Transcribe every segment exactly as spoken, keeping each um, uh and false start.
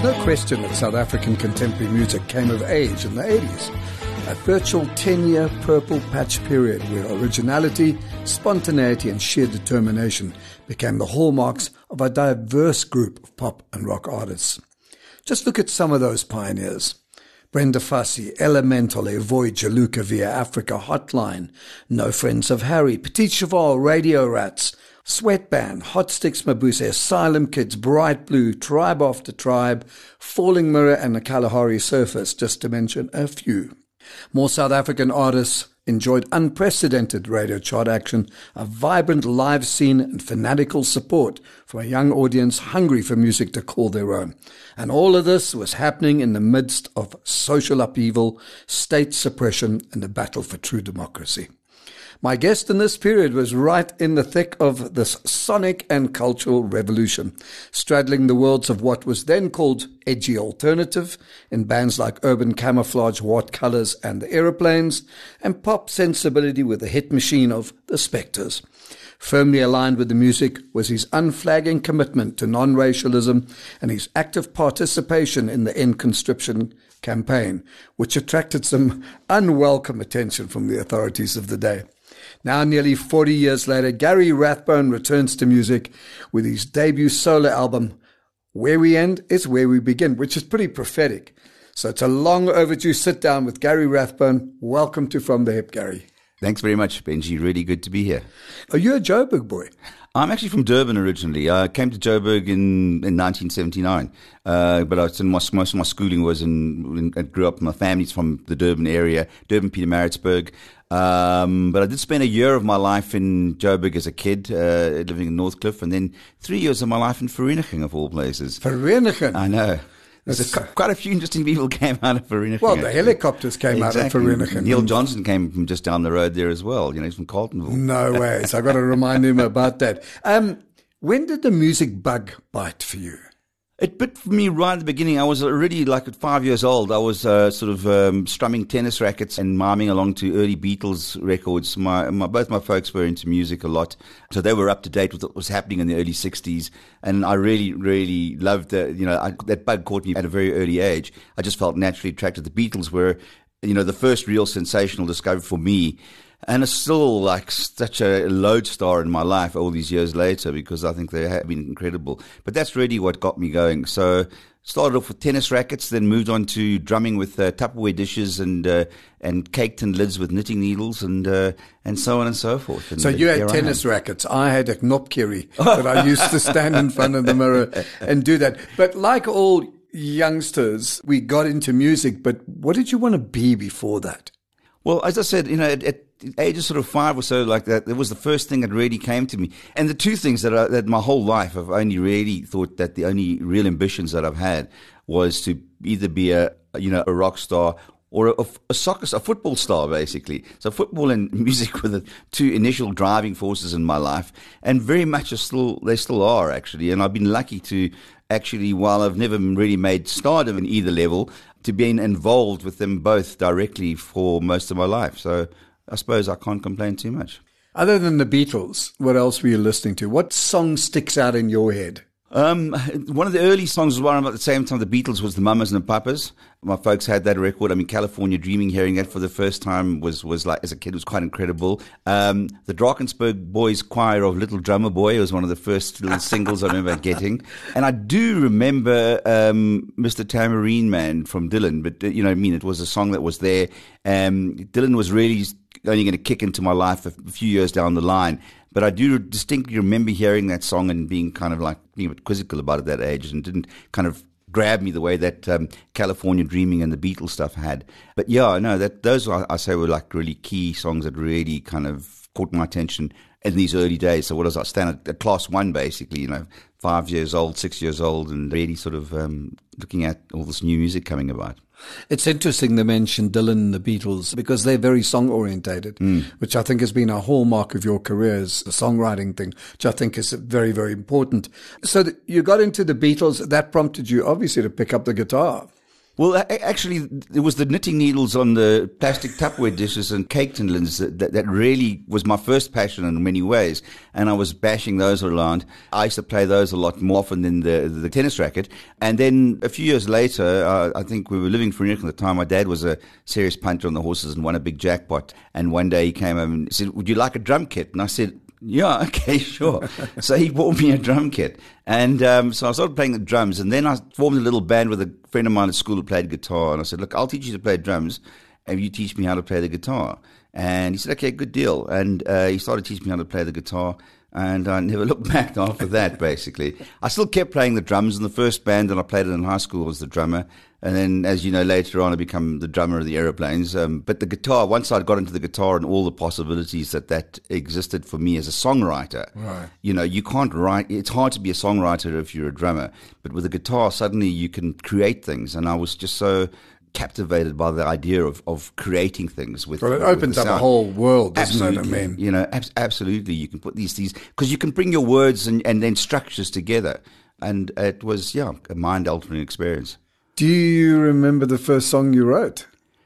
There's no question that South African contemporary music came of age in the eighties. A virtual ten-year purple patch period where originality, spontaneity and sheer determination became the hallmarks of a diverse group of pop and rock artists. Just look at some of those pioneers. Brenda Fassie, Elemental, Evoy, Jaluka via Africa, Hotline, No Friends of Harry, Petit Cheval, Radio Rats, Sweatband, Hot Sticks Mabuse, Asylum Kids, Bright Blue, Tribe After Tribe, Falling Mirror and the Kalahari Surface, just to mention a few. More South African artists enjoyed unprecedented radio chart action, a vibrant live scene and fanatical support from a young audience hungry for music to call their own. And all of this was happening in the midst of social upheaval, state suppression and the battle for true democracy. My guest in this period was right in the thick of this sonic and cultural revolution, straddling the worlds of what was then called edgy alternative in bands like Urban Camouflage, What Colors and the Aeroplanes, and pop sensibility with the hit machine of the Spectres. Firmly aligned with the music was his unflagging commitment to non-racialism and his active participation in the End Conscription campaign, which attracted some unwelcome attention from the authorities of the day. Now, nearly forty years later, Gary Rathbone returns to music with his debut solo album, Where We End is Where We Begin, which is pretty prophetic. So it's a long overdue sit down with Gary Rathbone. Welcome to From the Hip, Gary. Thanks very much, Benji. Really good to be here. Are you a Joburg boy? I'm actually from Durban originally. I came to Joburg in, in nineteen seventy-nine, uh, but I was in my, most of my schooling was in, in, I grew up, my family's from the Durban area, Durban, Pietermaritzburg. Um, but I did spend a year of my life in Joburg as a kid, uh, living in Northcliffe, and then three years of my life in Vereeniging, of all places. Vereeniging? I know. There's a, quite a few interesting people came out of Vereeniging. Well, the helicopters came exactly. out of Vereeniging. Neil Johnson came from just down the road there as well. You know, he's from Carltonville. No way. So I've got to remind him about that. Um, when did the music bug bite for you? It bit for me right at the beginning. I was already like at five years old. I was uh, sort of um, strumming tennis rackets and miming along to early Beatles records. My, my both my folks were into music a lot, so they were up to date with what was happening in the early sixties. And I really, really loved the, you know, I, that bug caught me at a very early age. I just felt naturally attracted. The Beatles were, you know, the first real sensational discovery for me. And it's still like such a lodestar in my life all these years later because I think they have been incredible. But that's really what got me going. So started off with tennis rackets, then moved on to drumming with uh, Tupperware dishes and uh, and cake tin lids with knitting needles and uh, and so on and so forth. And so you had tennis rackets. I had a knopkerrie that I used to stand in front of the mirror and do that. But like all youngsters, we got into music. But what did you want to be before that? Well, as I said, you know, at, at ages sort of five or so like that, it was the first thing that really came to me. And the two things that, I, that my whole life I've only really thought that the only real ambitions that I've had was to either be a, you know, a rock star or a, a soccer, a football star, basically. So football and music were the two initial driving forces in my life, and very much are still, they still are actually. And I've been lucky to actually, while I've never really made stardom in either level, to being involved with them both directly for most of my life. So I suppose I can't complain too much. Other than the Beatles, what else were you listening to? What song sticks out in your head? Um, one of the early songs was one at the same time the Beatles was the Mamas and the Papas. My folks had that record. I mean, California Dreaming, hearing that for the first time was, was like, as a kid, was quite incredible. Um, the Drakensberg Boys Choir of Little Drummer Boy was one of the first little singles I remember getting. And I do remember, um, Mister Tambourine Man from Dylan, but, uh, you know, I mean, it was a song that was there. Um, Dylan was really only going to kick into my life a few years down the line. But I do distinctly remember hearing that song and being kind of like being a bit quizzical about it at that age, and didn't kind of grab me the way that um, California Dreaming and the Beatles stuff had. But yeah, no, that those I, I say were like really key songs that really kind of caught my attention in these early days. So what was I stand at, at class one basically, you know, five years old, six years old, and really sort of um, looking at all this new music coming about. It's interesting to mention Dylan and the Beatles because they're very song-orientated, mm. which I think has been a hallmark of your careers, the songwriting thing, which I think is very, very important. So you got into the Beatles. That prompted you, obviously, to pick up the guitar. Well, a- actually, it was the knitting needles on the plastic Tupperware dishes and cake tindlins that, that, that really was my first passion in many ways. And I was bashing those around. I used to play those a lot more often than the, the tennis racket. And then a few years later, uh, I think we were living in Vereeniging at the time. My dad was a serious punter on the horses and won a big jackpot. And one day he came home and said, "Would you like a drum kit?" And I said, "Yeah, okay, sure." So he bought me a drum kit. And um, so I started playing the drums. And then I formed a little band with a friend of mine at school who played guitar. And I said, "Look, I'll teach you to play drums and you teach me how to play the guitar." And he said, "Okay, good deal." And uh, he started teaching me how to play the guitar. And I never looked back after that, basically. I still kept playing the drums. And the first band that I played in high school was the drummer. And then, as you know, later on, I became the drummer of the Aeroplanes. Um, but the guitar, once I got into the guitar and all the possibilities that that existed for me as a songwriter, right. You know, you can't write. It's hard to be a songwriter if you're a drummer. But with the guitar, suddenly you can create things. And I was just so captivated by the idea of, of creating things with. Well, it with opens the up a sound. whole world, doesn't Absolutely. it? I mean, you know, ab- absolutely. You can put these these because you can bring your words and, and then structures together. And it was, yeah, a mind-altering experience. do you remember the first song you wrote?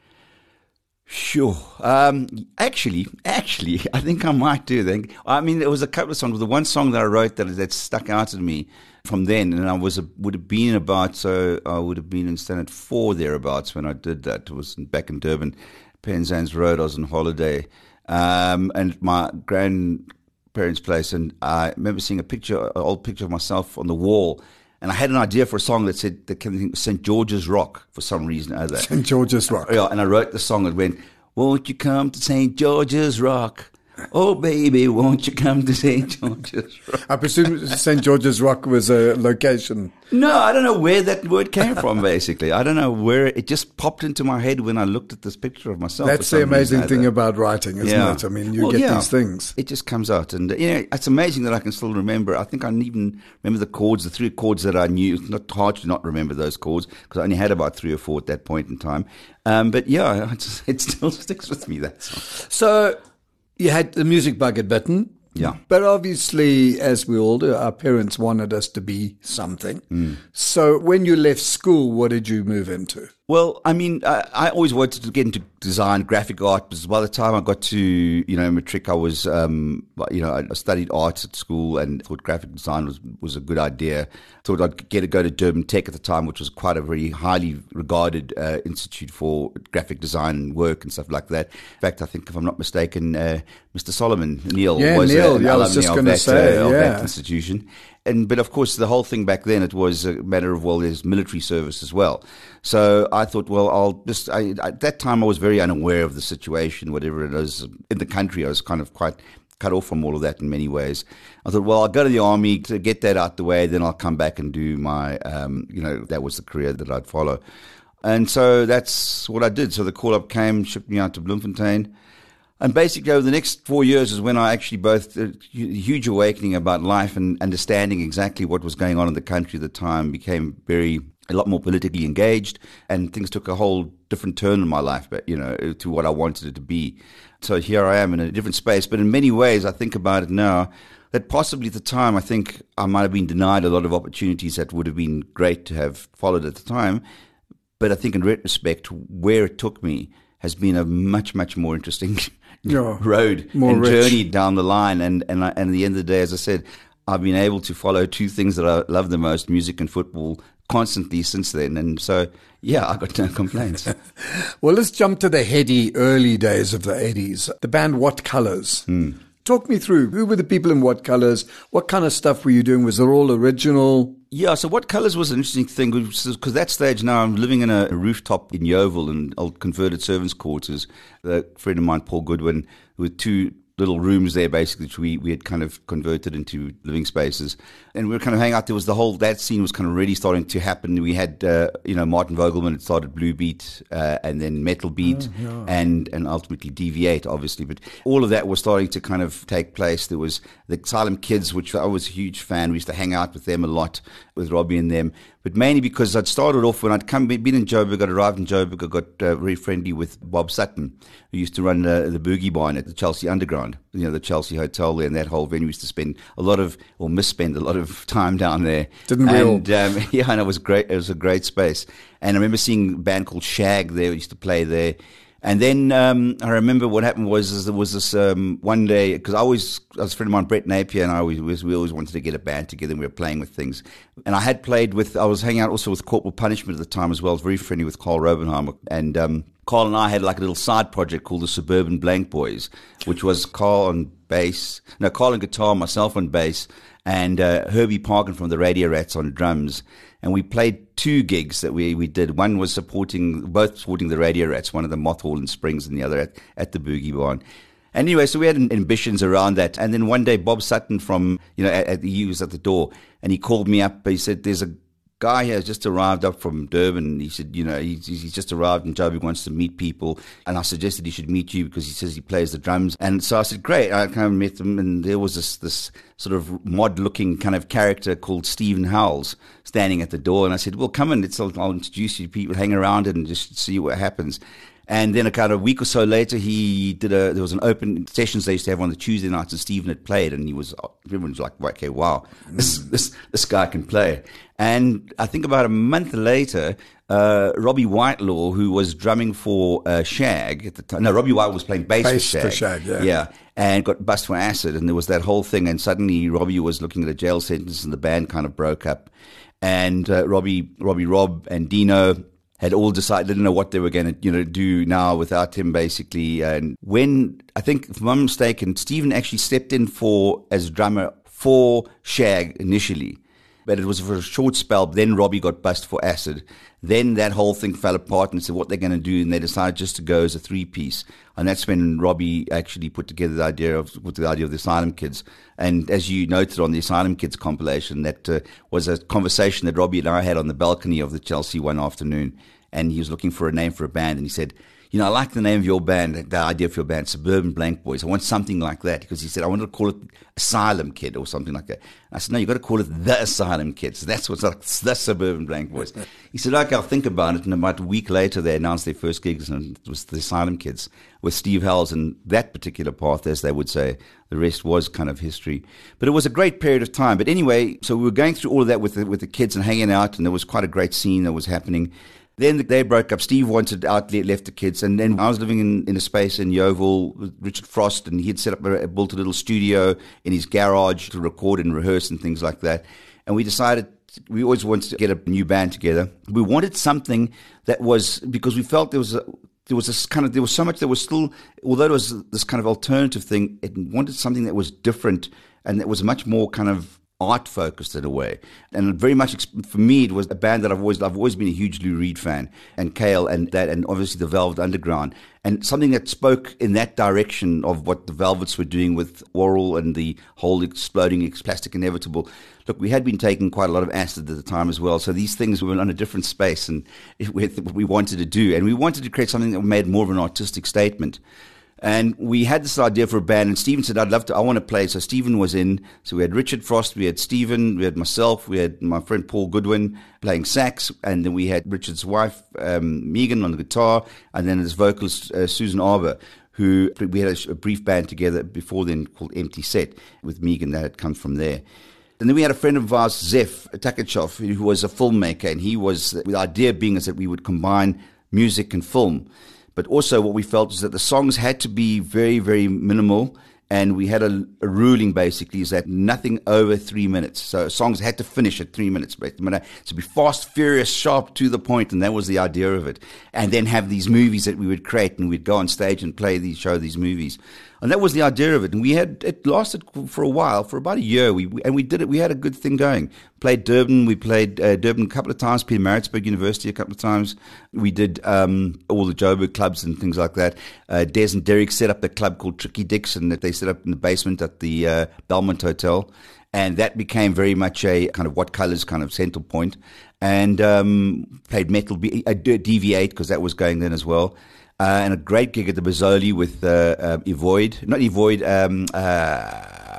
Sure. Um, actually, actually, I think I might do. Think. I mean, there was a couple of songs. The one song that I wrote that that stuck out to me from then, and I was a, would have been about so I would have been in standard four thereabouts when I did that. It was back in Durban, Penzance Road. I was on holiday, um, and my grandparents' place, and I remember seeing a picture, an old picture of myself on the wall. And I had an idea for a song that said that Saint George's Rock for some reason or other. Saint George's Rock. Yeah, and I wrote the song that went, "Won't you come to Saint George's Rock? Oh, baby, won't you come to Saint George's Rock?" I presume Saint George's Rock was a location. No, I don't know where that word came from, basically. I don't know where it just popped into my head when I looked at this picture of myself. That's the amazing thing about writing, isn't Yeah. it? I mean, you Well, get yeah. these things. It just comes out. And, you know, it's amazing that I can still remember. I think I even remember the chords, the three chords that I knew. It's not hard to not remember those chords because I only had about three or four at that point in time. Um, but, yeah, it, just, it still sticks with me, that song. So you had the music bug at bitten. Yeah. But obviously, as we all do, our parents wanted us to be something. Mm. So when you left school, what did you move into? Well, I mean, I, I always wanted to get into design, graphic art, because by the time I got to, you know, matric, I was, um, you know, I studied art at school and thought graphic design was, was a good idea. Thought I'd get to go to Durban Tech at the time, which was quite a very highly regarded uh, institute for graphic design work and stuff like that. In fact, I think, if I'm not mistaken, uh, Mister Solomon, Neil, yeah, was Neil, an yeah, I was just alumni going to of, that, say, uh, of yeah. that institution. And, but of course, the whole thing back then, it was a matter of, well, there's military service as well. So I thought, well, I'll just, I, at that time I was very unaware of the situation, whatever it is in the country. I was kind of quite cut off from all of that in many ways. I thought, well, I'll go to the army to get that out the way, then I'll come back and do my, um, you know, that was the career that I'd follow. And so that's what I did. So the call-up came, shipped me out to Bloemfontein. And basically, over the next four years is when I actually both, a huge awakening about life and understanding exactly what was going on in the country at the time, became very, a lot more politically engaged, and things took a whole different turn in my life, but, you know, to what I wanted it to be. So here I am in a different space. But in many ways, I think about it now, that possibly at the time, I think I might have been denied a lot of opportunities that would have been great to have followed at the time. But I think in retrospect, where it took me has been a much, much more interesting Yeah, road more and rich. journey down the line. And, and, I, and at the end of the day, as I said, I've been able to follow two things that I love the most, music and football, constantly since then. And so, yeah, I got no complaints. Well, let's jump to the heady early days of the eighties. The band What Colors. Mm. Talk me through. Who were the people in What Colors? What kind of stuff were you doing? Was it all original? Yeah, so What Colors was an interesting thing, because that stage now I'm living in a rooftop in Yeovil in old converted servants' quarters. A friend of mine, Paul Goodwin, with two little rooms there, basically, which we, we had kind of converted into living spaces. And we were kind of hanging out. There was the whole, that scene was kind of really starting to happen. We had, uh, you know, Martin Vogelman had started Blue Beat, uh, and then Metal Beat, Oh, yeah. and, and ultimately D V eight, obviously. But all of that was starting to kind of take place. There was the Asylum Kids, which I was a huge fan. We used to hang out with them a lot, with Robbie and them. but mainly because I'd started off when I'd come, been in Joburg, I'd arrived in Joburg, I got uh, very friendly with Bob Sutton, who used to run uh, the Boogie Barn at the Chelsea Underground, you know, the Chelsea Hotel there, and that whole venue. We used to spend a lot of, or misspend a lot of time down there. Didn't we and, all? Um, yeah, and it was great. It was a great space. And I remember seeing a band called Shag there. We used to play there. And then um, I remember what happened was is there was this um, one day, because I always, I was a friend of mine, Brett Napier, and I always, we always wanted to get a band together, and we were playing with things. And I had played with, I was hanging out also with Corporal Punishment at the time as well. I was very friendly with Carl Robenheimer. And um, Carl and I had like a little side project called the Suburban Blank Boys, which was Carl on bass, no, Carl on guitar, myself on bass, and uh, Herbie Parkin from the Radio Rats on drums. And we played two gigs that we, we did. One was supporting, both supporting the Radio Rats, one of the Mothhall in Springs and the other at, at the Boogie Barn. And anyway, so we had ambitions around that. And then one day, Bob Sutton from, you know, at, at the, he was at the door, and he called me up. He said, there's a guy here has just arrived up from Durban. He said, you know, he's, he's just arrived in Joburg, wants to meet people. And I suggested he should meet you because he says he plays the drums. And so I said, great. I kind of met him, and there was this, this sort of mod-looking kind of character called Stephen Howells standing at the door. And I said, well, come in. It's, I'll, I'll introduce you to people, hang around and just see what happens. And then a kind of week or so later, he did a, there was an open sessions they used to have on the Tuesday nights, and Stephen had played, and he was, everyone was like, okay, wow, this, this, this guy can play. And I think about a month later, uh, Robbie Whitelaw, who was drumming for uh, Shag at the time, no, Robbie Whitelaw was playing bass, Bass for Shag. for Shag, yeah. Yeah. And got bust for acid, and there was that whole thing, and suddenly Robbie was looking at a jail sentence, and the band kind of broke up. And uh, Robbie, Robbie Rob and Dino had all decided, didn't know what they were going to, you know, do now without him, basically. And when, I think, if I'm not mistaken, Stephen actually stepped in for, as drummer for Shag initially. But it was for a short spell. Then Robbie got bust for acid. Then that whole thing fell apart and said what they're going to do, and they decided just to go as a three-piece. And that's when Robbie actually put together the idea of with the idea of the Asylum Kids. And as you noted on the Asylum Kids compilation, that uh, was a conversation that Robbie and I had on the balcony of the Chelsea one afternoon. And he was looking for a name for a band, and he said, you know, I like the name of your band, the idea of your band, Suburban Blank Boys. I want something like that, because he said, I wanted to call it Asylum Kid or something like that. I said, no, you've got to call it The Asylum Kids. So that's what's like, the Suburban Blank Boys. He said, okay, I'll think about it. And about a week later, they announced their first gigs, and it was the Asylum Kids with Steve Howells, and that particular path, as they would say. The rest was kind of history. But it was a great period of time. But anyway, so we were going through all of that with the, with the kids and hanging out, and there was quite a great scene that was happening. Then they broke up. Steve wanted out, left the kids. And then I was living in, in a space in Yeovil with Richard Frost, and he had set up, a, built a little studio in his garage to record and rehearse and things like that. And we decided, we always wanted to get a new band together. We wanted something that was, because we felt there was a, there was this kind of, there was so much that was still, although it was this kind of alternative thing, it wanted something that was different and that was much more kind of art focused in a way. And very much for me, it was a band that I've always I've always been a huge Lou Reed fan, and Kale and that, and obviously the Velvet Underground, and something that spoke in that direction of what the Velvets were doing with Oral and the whole exploding plastic inevitable. Look, we had been taking quite a lot of acid at the time as well, so these things were on a different space, and with what we wanted to do, and we wanted to create something that made more of an artistic statement. And we had this idea for a band, and Stephen said, I'd love to, I want to play. So Stephen was in. So we had Richard Frost, we had Stephen, we had myself, we had my friend Paul Goodwin playing sax, and then we had Richard's wife, um, Megan, on the guitar, and then his vocalist, uh, Susan Arbour, who we had a, a brief band together before then called Empty Set with Megan that had come from there. And then we had a friend of ours, Zef Takachov, who was a filmmaker, and he was, the idea being is that we would combine music and film. But also what we felt is that the songs had to be very, very minimal. And we had a, a ruling, basically, is that nothing over three minutes. So songs had to finish at three minutes. So be fast, furious, sharp, to the point, and that was the idea of it. And then have these movies that we would create, and we'd go on stage and play these, show these movies. And that was the idea of it. And we had, it lasted for a while, for about a year. We, and we did it, we had a good thing going. Played Durban, we played uh, Durban a couple of times, Peter Maritzburg University a couple of times. We did um, all the Joburg clubs and things like that. Uh, Des and Derek set up a club called Tricky Dicks, and that they set up in the basement at the uh, Belmont Hotel. And that became very much a kind of What Colours kind of central point. And um, played Metal, B- uh, D V eight, because that was going then as well. Uh, and a great gig at the Mazzoli with uh, uh, Evoid. Not Evoid, um, uh,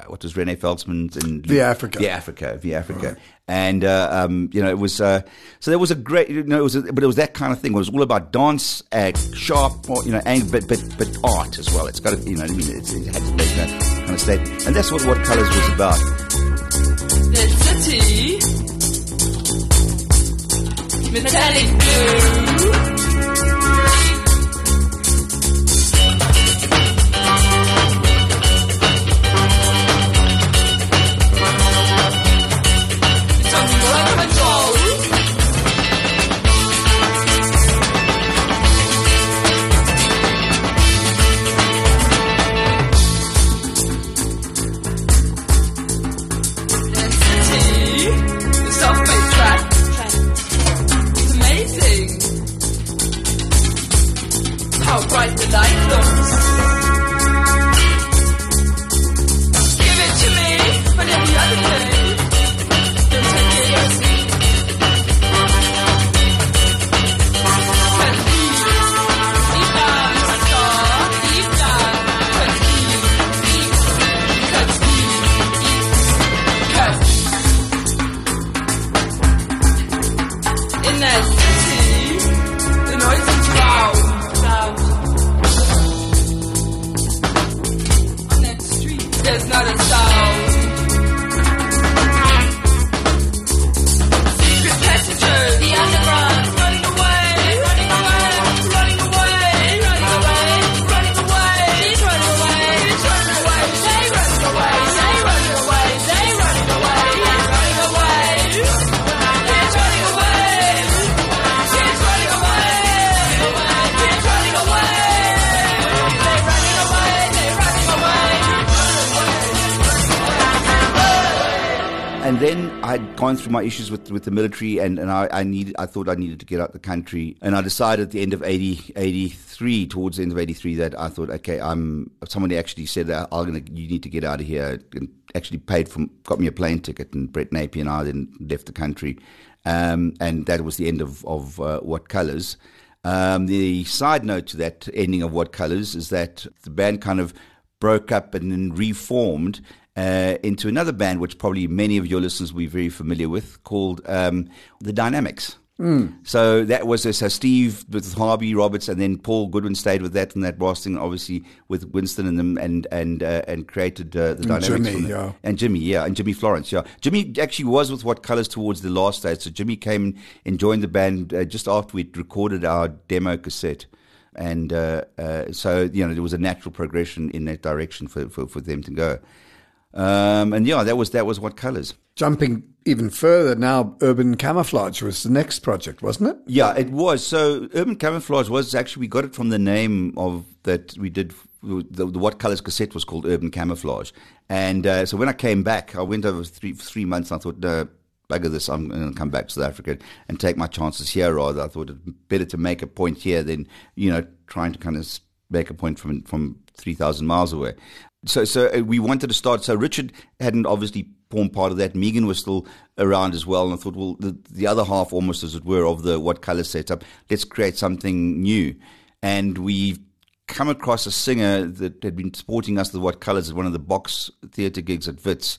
what was Rene Feltzman's and The Africa. The Africa, the Africa. Right. And, uh, um, you know, it was, uh, so there was a great, you know, it was, a, but it was that kind of thing. It was all about dance, act, sharp, you know, and, but, but, but art as well. It's got to, you know, I mean, it's, it had to make that kind of statement. And that's what What Colors was about. The city, metallic blue. How bright the light looks. Give it to me, but every other day. Don't take it easy. Cause deep, deep down, star, deep down. Cause deep, deep, cause deep, cause in that city, the noise is loud. There's not a sound. Secret passengers, the underground, running away, running away, running away, running away, running away. She's running away, she's running away, they running away, they running away, they running away, he's running away, he's running away, she's running away, he's running away, they running away, they running away. And then I'd gone through my issues with with the military, and, and I, I needed I thought I needed to get out the country, and I decided at the end of eighty, eighty-three, towards the end of eighty-three, that I thought, okay, I'm somebody actually said that I'm gonna you need to get out of here, and actually paid for got me a plane ticket, and Brett Napier and I then left the country, um, and that was the end of of uh, What Colors. Um, the side note to that ending of What Colors is that the band kind of broke up and then reformed uh, into another band, which probably many of your listeners will be very familiar with, called um, The Dynamics. Mm. So that was uh, so Steve with Harvey Roberts, and then Paul Goodwin stayed with that and that brass thing, obviously with Winston and them, and and uh, and created uh, the and Dynamics. Jimmy, yeah, and Jimmy, yeah, and Jimmy Florence, yeah. Jimmy actually was with What Colors towards the last stage. So Jimmy came and joined the band uh, just after we'd recorded our demo cassette. And uh, uh, so, you know, there was a natural progression in that direction for, for, for them to go. Um, and yeah, that was that was What Colors. Jumping even further now, Urban Camouflage was the next project, wasn't it? Yeah, it was. So Urban Camouflage was actually, we got it from the name of that we did, the, the What Colors cassette was called Urban Camouflage. And uh, so when I came back, I went over three, three months and I thought, no, bugger this, I'm going to come back to South Africa and take my chances here rather. I thought it better to make a point here than, you know, trying to kind of make a point from from three thousand miles away. So so we wanted to start. So Richard hadn't obviously formed part of that. Megan was still around as well. And I thought, well, the, the other half, almost as it were, of the What Colors setup, let's create something new. And we've come across a singer that had been supporting us with What Colors at one of the box theatre gigs at Wits.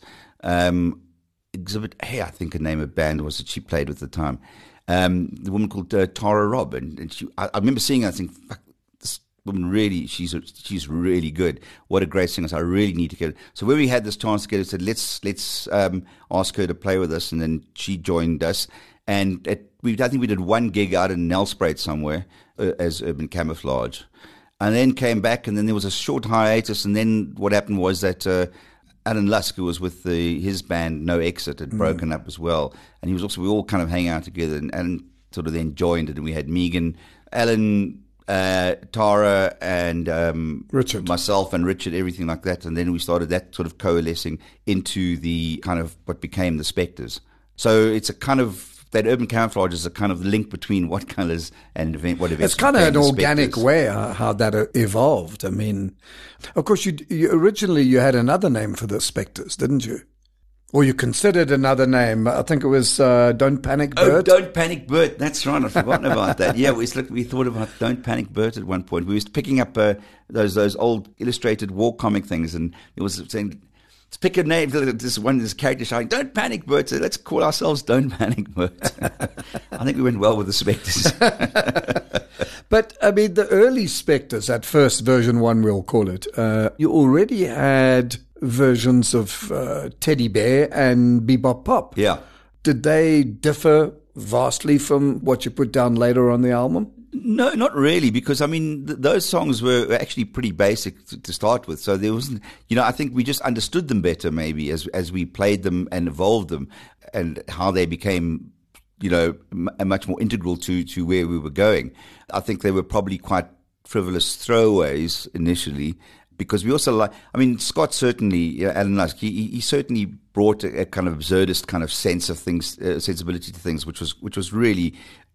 Um, Exhibit A, I think her name of band was that she played with at the time. Um, the woman called uh, Tara Robb. And, and she, I, I remember seeing her and thinking, fuck, this woman really, she's a, she's really good. What a great singer. So I really need to get it. So when we had this chance to get it, I said, let's, let's um, ask her to play with us. And then she joined us. And at, we, I think we did one gig out in Nelspruit somewhere uh, as Urban Camouflage. And then came back, and then there was a short hiatus. And then what happened was that uh, Alan Lusk, who was with the, his band No Exit, had mm. broken up as well. And he was also, we all kind of hang out together, and Alan sort of then joined it. And we had Megan, Alan, uh, Tara, and um, Richard, myself and Richard, everything like that. And then we started that sort of coalescing into the kind of what became the Spectres. So it's a kind of, that Urban Camouflage is a kind of link between What Colors and event, what events. It's kind of an organic Spectres. way uh, how that uh, evolved. I mean, of course, you, you originally you had another name for the Spectres, didn't you? Or you considered another name. I think it was uh, Don't Panic Bert. Oh, Don't Panic Bert. That's right. I've forgotten about that. Yeah, we, we thought about Don't Panic Bert at one point. We was picking up uh, those those old illustrated war comic things, and it was saying, pick a name. This one, this character shouting, "Don't panic, Bert." So let's call ourselves "Don't Panic, Bert." I think we went well with the Spectres. But, I mean, the early Spectres, at first, version one, we'll call it, uh, you already had versions of uh, Teddy Bear and Bebop Pop. Yeah. Did they differ vastly from what you put down later on the album? No, not really, because, I mean, th- those songs were actually pretty basic to, to start with. So there wasn't, you know, I think we just understood them better maybe as as we played them and evolved them, and how they became, you know, m- much more integral to, to where we were going. I think they were probably quite frivolous throwaways initially, because we also like, I mean, Scott certainly, you know, Alan Lusk, he, he certainly brought a, a kind of absurdist kind of sense of things, uh, sensibility to things, which was which was really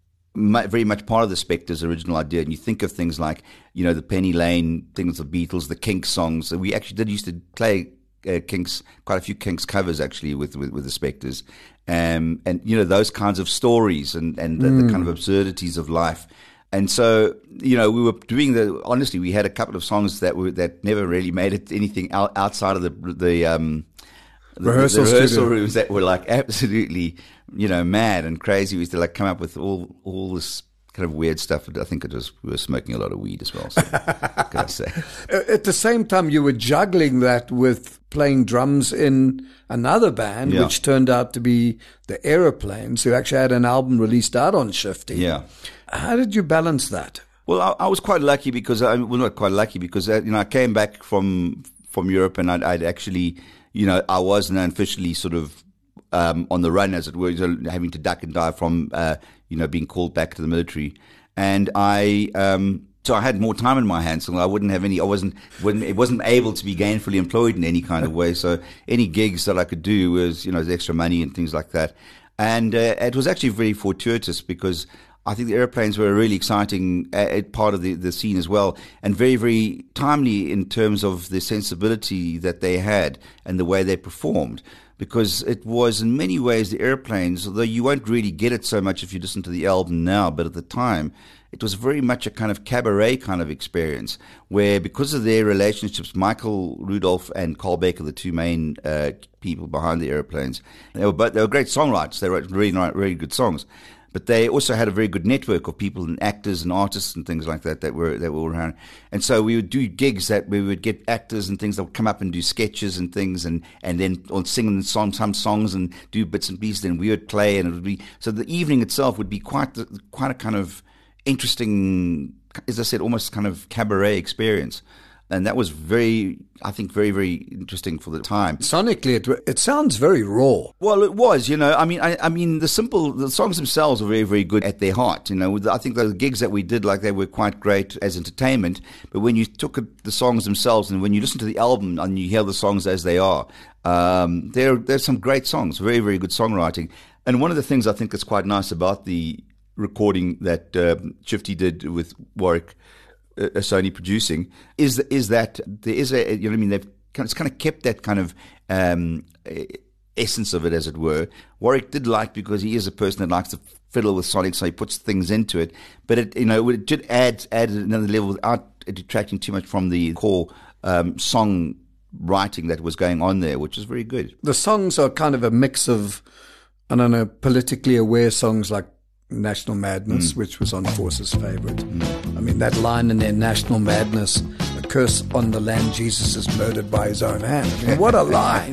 mu- very much part of the Spectres' original idea. And you think of things like, you know, the Penny Lane things, the Beatles, the Kinks songs. We actually did used to play uh, Kinks, quite a few Kinks covers actually with with, with the Spectres, um, and you know those kinds of stories and and the, mm. the kind of absurdities of life. And so, you know, we were doing the, honestly, we had a couple of songs that were, that never really made it anything out, outside of the, the, um, the rehearsal, the rehearsal studio. rooms that were like absolutely, you know, mad and crazy. We used to like come up with all, all this kind of weird stuff. I think it was, we were smoking a lot of weed as well. So, what can I say? At the same time, you were juggling that with playing drums in another band, Yeah. which turned out to be the Aeroplanes, who actually had an album released out on Shifty. Yeah. How did you balance that? Well, I, I was quite lucky because I well, not quite lucky because uh, you know I came back from from Europe and I'd, I'd actually, you know, I was now officially sort of um, on the run, as it were, so having to duck and dive from uh, you know being called back to the military, and I um, so I had more time in my hands, so I wouldn't have any. I wasn't wouldn't it wasn't able to be gainfully employed in any kind of way. So any gigs that I could do was you know extra money and things like that, and uh, it was actually very fortuitous because I think the Aeroplanes were a really exciting uh, part of the, the scene as well, and very, very timely in terms of the sensibility that they had and the way they performed. Because it was in many ways the Aeroplanes, although you won't really get it so much if you listen to the album now, but at the time it was very much a kind of cabaret kind of experience where, because of their relationships, Michael Rudolph and Carl Baker, the two main uh, people behind the Aeroplanes, they were both, they were great songwriters. They wrote really, really good songs. But they also had a very good network of people and actors and artists and things like that that were that were around. And so we would do gigs that we would get actors and things that would come up and do sketches and things, and, and then on sing some some songs and do bits and pieces. And we would play, and it would be so the evening itself would be quite the, quite a kind of interesting, as I said, almost kind of cabaret experience. And that was very, I think, very, very interesting for the time. Sonically, it, it sounds very raw. Well, it was, you know, I mean, I, I mean, the simple, the songs themselves were very, very good at their heart. You know, I think the gigs that we did, like, they were quite great as entertainment. But when you took the songs themselves and when you listen to the album and you hear the songs as they are, um, there, there's some great songs, very, very good songwriting. And one of the things I think that's quite nice about the recording that uh, Shifty did with Warwick, uh, Sony producing, is is that there is a, you know what I mean, they've kind of, it's kind of kept that kind of um, essence of it, as it were. Warwick did like, because he is a person that likes to fiddle with sonic, so he puts things into it. But it, you know, it did add add another level without detracting too much from the core um, song writing that was going on there, which is very good. The songs are kind of a mix of, I don't know, politically aware songs like National Madness, mm. which was on Force's favorite. Mm. I mean, that line in there, National Madness, a curse on the land Jesus is murdered by his own hand. I mean, what a line.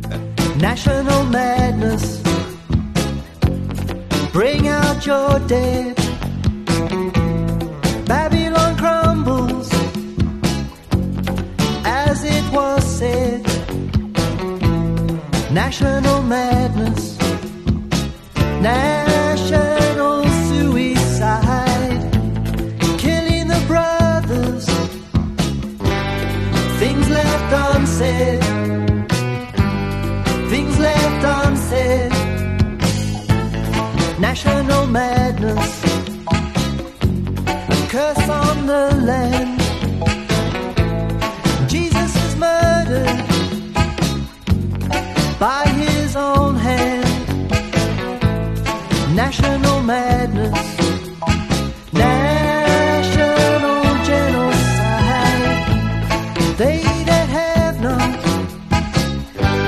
National madness, bring out your dead. Babylon crumbles, as it was said. National madness, national suicide, killing the brothers, things left unsaid, things left unsaid. National madness, a curse on the land. Jesus is murdered by his own hand. National madness, national genocide. They that have not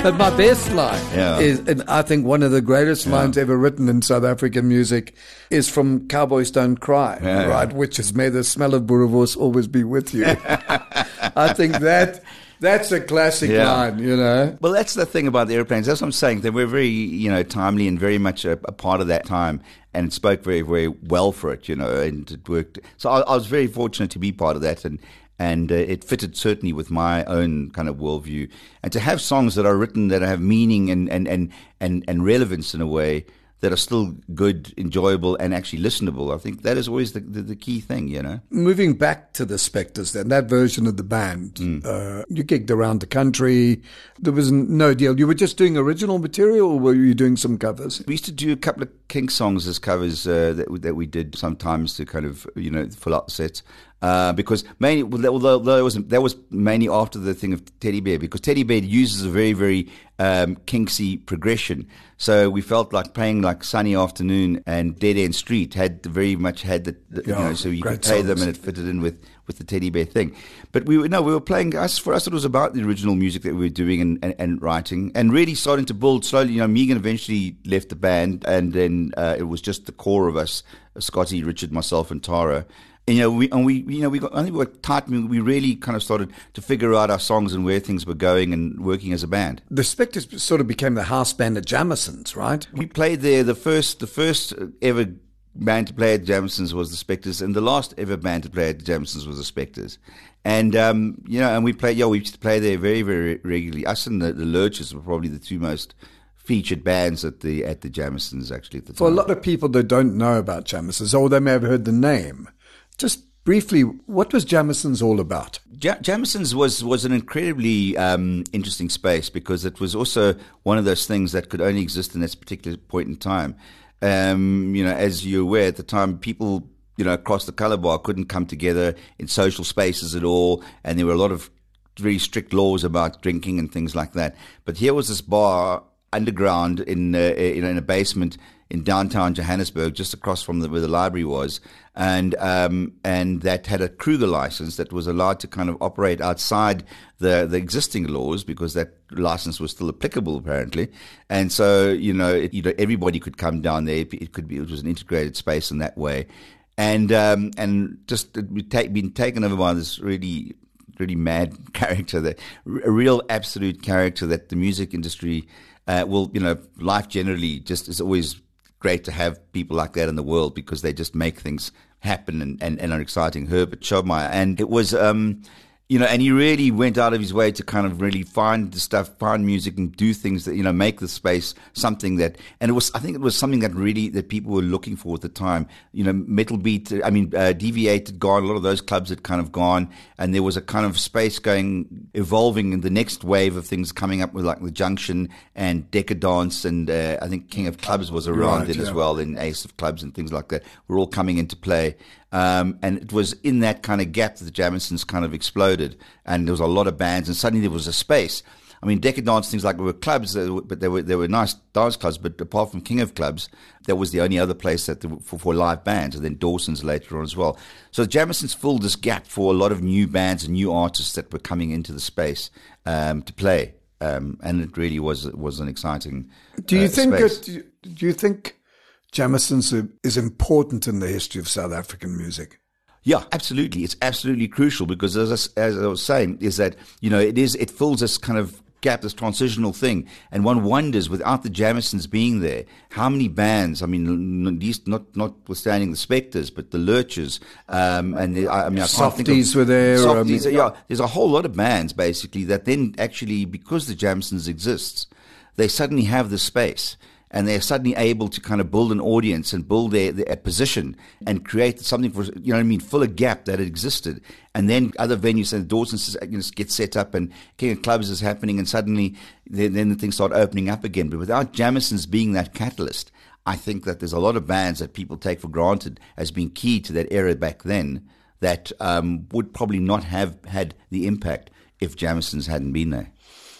But my best line Yeah. is, and I think one of the greatest lines ever written in South African music, is from Cowboys Don't Cry, Yeah. right? Which is, may the smell of boerewors always be with you. I think that that's a classic Yeah. line, you know. Well, that's the thing about the airplanes. That's what I'm saying. They were very, you know, timely and very much a, a part of that time, and spoke very, very well for it, you know, and it worked. So I, I was very fortunate to be part of that, and and uh, it fitted certainly with my own kind of worldview. And to have songs that are written that have meaning and and and and, and relevance in a way that are still good, enjoyable, and actually listenable, I think that is always the, the, the key thing, you know. Moving back to the Spectres then, that version of the band, Mm. uh, you gigged around the country. There was no deal. You were just doing original material, or were you doing some covers? We used to do a couple of King songs as covers uh, that we- that we did sometimes to kind of, you know, fill out the sets. Uh, because mainly, although, although it was, that was mainly after the thing of Teddy Bear, because Teddy Bear uses a very, very um, Kinksy progression. So we felt like playing like Sunny Afternoon and Dead End Street had very much had the, the you Yeah, know, so you great could play them songs. and it fitted in with, with the Teddy Bear thing. But we were, no, we were playing, us for us it was about the original music that we were doing and, and, and writing, and really starting to build slowly. You know, Megan eventually left the band, and then uh, it was just the core of us, Scotty, Richard, myself, and Tara. And, you know, we and we you know we got I think we were tight. We we really kind of started to figure out our songs and where things were going and working as a band. The Spectres sort of became the house band at Jamison's, right? We played there. The first the first ever band to play at Jamison's was the Spectres, and the last ever band to play at Jamison's was the Spectres. And um, you know, and we played. Yeah, we used to play there very very regularly. Us and the, the Lurchers were probably the two most featured bands at the at the Jamison's actually at the time. For a lot of people that don't know about Jamison's, or they may have heard the name, just briefly, what was Jamison's all about? Ja- Jamison's was, was an incredibly um, interesting space, because it was also one of those things that could only exist in this particular point in time. Um, you know, as you're aware, at the time, people, you know, across the colour bar couldn't come together in social spaces at all, and there were a lot of very strict laws about drinking and things like that. But here was this bar underground in uh, in, in a basement in downtown Johannesburg, just across from the, where the library was, and um, and that had a Kruger license that was allowed to kind of operate outside the the existing laws, because that license was still applicable apparently. And so you know, it, you know, everybody could come down there. It could be, it was an integrated space in that way, and um, and just it would take, been taken over by this really really mad character, that a real absolute character that the music industry uh, will, you know, life generally just is always great to have people like that in the world, because they just make things happen and, and, and are exciting. Herbert Schobmeier. And it was, um, you know, and he really went out of his way to kind of really find the stuff, find music and do things that, you know, make the space something that, and it was, I think it was something that really, that people were looking for at the time. You know, Metal Beat, I mean, uh, Deviate had gone, a lot of those clubs had kind of gone, and there was a kind of space going, evolving in the next wave of things coming up with like the Junction and Decadence, and uh, I think King of Clubs was around Right, then yeah. as well, and Ace of Clubs and things like that were all coming into play. Um, and it was in that kind of gap that the Jamisons kind of exploded, and there was a lot of bands, and suddenly there was a space. I mean, Decadence, things like, were clubs, they were- but they were they were nice dance clubs. But apart from King of Clubs, that was the only other place that there, were- for, for live bands, and then Dawson's later on as well. So the Jamisons filled this gap for a lot of new bands and new artists that were coming into the space um, to play, um, and it really was was an exciting. Do you uh, think space. it, do you, do you think Jamison's is important in the history of South African music? Yeah, absolutely. It's absolutely crucial, because as I, as I was saying, is that, you know, it is, it fills this kind of gap, this transitional thing. And one wonders, without the Jamisons being there, how many bands, I mean, at least not, notwithstanding the Spectres, but the Lurchers, um, and the, I, I mean, I can't think of, Softies were there, I Softies, mean- yeah, there's a whole lot of bands basically that then actually, because the Jamisons exists, they suddenly have the space. And they're suddenly able to kind of build an audience and build their, their position and create something for, you know what I mean, fill a gap that had existed. And then other venues, and Dawson's you know, get set up, and King of Clubs is happening, and suddenly then, then the things start opening up again. But without Jamisons being that catalyst, I think that there's a lot of bands that people take for granted as being key to that era back then that um, would probably not have had the impact if Jamisons hadn't been there.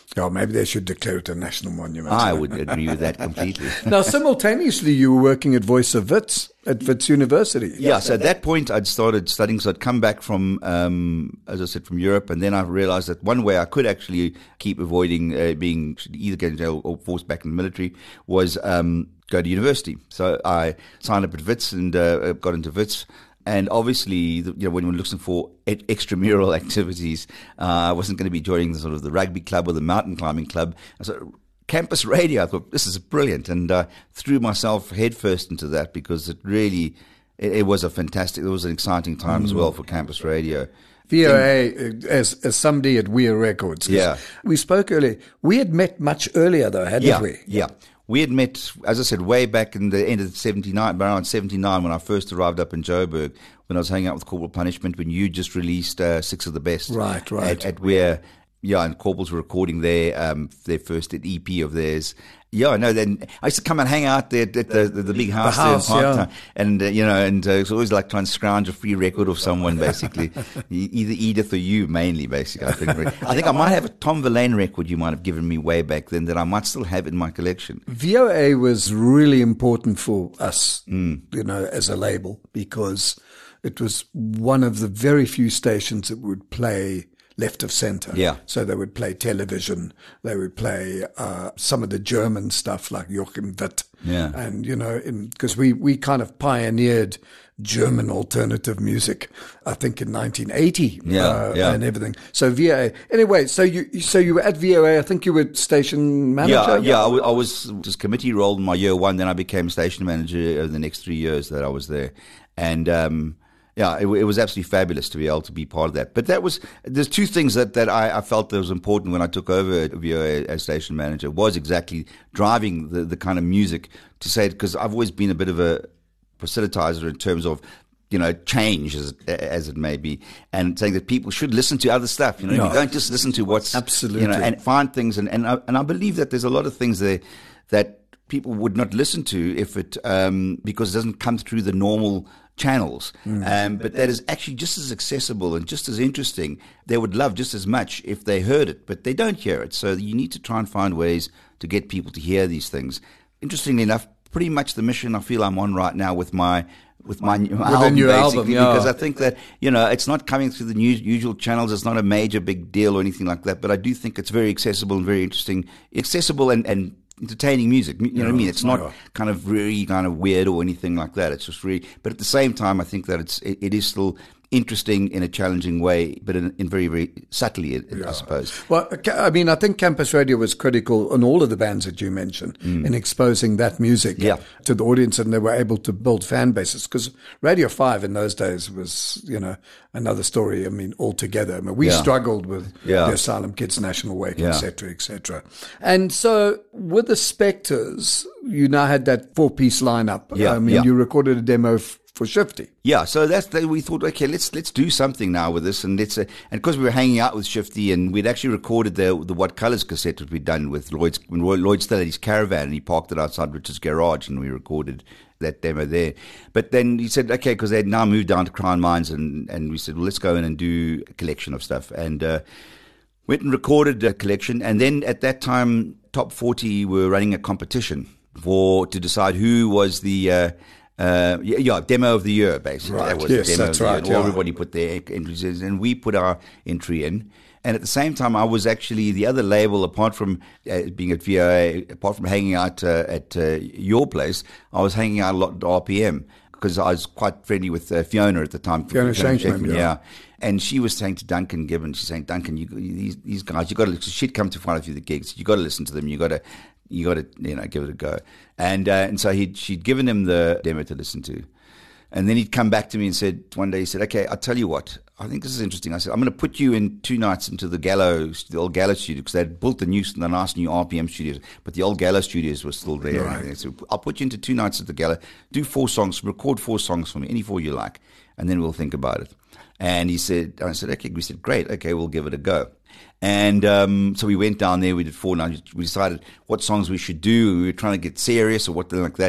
Oh, maybe they should declare it a national monument. I would agree with that completely. Now, simultaneously, you were working at Voice of Wits at Wits University. Yeah, so at that point I'd started studying, so I'd come back from, um, as I said, from Europe, and then I realized that one way I could actually keep avoiding uh, being either getting jail or forced back in the military was um, go to university. So I signed up at Wits and uh, got into Wits. And obviously, the, you know, when you're looking for e- extramural activities, uh, I wasn't going to be joining the sort of the rugby club or the mountain climbing club. So campus radio, I thought, this is brilliant, and uh, threw myself headfirst into that because it really, it, it was a fantastic, it was an exciting time mm. as well for campus radio. V O A, as as somebody at Weir Records. Yeah. We spoke earlier. We had met much earlier, though, hadn't yeah, we? Yeah. We had met, as I said, way back in the end of seventy-nine, around seventy-nine, when I first arrived up in Joburg, when I was hanging out with Corporal Punishment, when you just released uh, Six of the Best. Right, right. At, at where, yeah, and Corporals were recording their um, their first E P of theirs. Yeah, no, then I used to come and hang out there at the, the, the big house, the house there in yeah. Parktown. And, uh, you know, and uh, it's always like trying to scrounge a free record of someone, basically. Either Edith or you, mainly, basically. I think, I think I might have a Tom Verlaine record you might have given me way back then that I might still have in my collection. V O A was really important for us, Mm. you know, as a label, because it was one of the very few stations that would play left of center. Yeah. So they would play television. They would play uh, some of the German stuff like Joachim Witt. Yeah. And, you know, because we, we kind of pioneered German alternative music, I think in nineteen eighty. Yeah, uh, yeah. And everything. So V O A. Anyway, so you so you were at V O A. I think you were station manager. Yeah, yeah. I, w- I was just committee role in my year one. Then I became station manager over the next three years that I was there. And, um, yeah, it, it was absolutely fabulous to be able to be part of that. But that was, there's two things that, that I, I felt that was important when I took over at V O A as station manager, was exactly driving the, the kind of music to say it, because I've always been a bit of a proselytizer in terms of, you know, change as, as it may be, and saying that people should listen to other stuff. You know, Yeah. you don't just listen to what's, Absolutely. you know, and find things. And, and, I, and I believe that there's a lot of things there that people would not listen to if it, um, because it doesn't come through the normal channels, Mm. um, but that is actually just as accessible and just as interesting. They would love just as much if they heard it, but they don't hear it. So you need to try and find ways to get people to hear these things. Interestingly enough, pretty much the mission I feel I'm on right now with my with my new album, new basically, album, yeah. because I think that, you know, it's not coming through the new, usual channels. It's not a major big deal or anything like that, but I do think it's very accessible and very interesting, accessible and, and entertaining music. You know what I mean? It's not yeah. kind of really kind of weird or anything like that. It's just really, but at the same time, I think that it's it, it is still interesting in a challenging way, but in, in very, very subtly, I suppose. Well, I mean, I think campus radio was critical on all of the bands that you mentioned in exposing that music Yeah. to the audience, and they were able to build fan bases, because Radio five in those days was, you know, another story. I mean, altogether. I mean, we Yeah. struggled with Yeah. the Asylum Kids National Wake, Yeah. et cetera, et cetera. And so with the Spectres, you now had that four-piece lineup. Yeah, I mean, yeah. you recorded a demo f- for Shifty. Yeah, so that's that we thought, okay, let's let's do something now with this, and let's uh, and because we were hanging out with Shifty, and we'd actually recorded the the What Colours cassette that we'd done with Lloyd's when Roy- Lloyd still had his caravan, and he parked it outside Richard's garage, and we recorded that demo there. But then he said, okay, because they'd now moved down to Crown Mines, and and we said, well, let's go in and do a collection of stuff, and uh, went and recorded a collection, and then at that time, Top forty were running a competition for to decide who was the uh, uh, yeah, yeah demo of the year, basically. Right. That was Yes, the demo that's of the year. right, And yeah. Everybody put their entries in, and we put our entry in. And at the same time, I was actually the other label, apart from uh, being at V O A, apart from hanging out uh, at uh, your place, I was hanging out a lot at R P M, because I was quite friendly with uh, Fiona at the time. Fiona Shankman, yeah. yeah. And she was saying to Duncan Gibbon, she's saying, Duncan, you, these these guys, you got to. She'd come to quite a few of the gigs. You got to listen to them. You got to, you got to, you know, give it a go. And uh, and so he she'd given him the demo to listen to, and then he'd come back to me and said one day, he said, okay, I'll tell you what, I think this is interesting. I said, I'm going to put you in two nights into the Gallo, the old Gallo studio, because they'd built the new, the nice new R P M studios, but the old Gallo studios were still there. Right. And everything. So I'll put you into two nights at the Gallo, do four songs, record four songs for me, any four you like, and then we'll think about it. And he said, I said, okay. We said, great. Okay, we'll give it a go. And um, so we went down there. We did four nights. We decided what songs we should do. We were trying to get serious or what like that.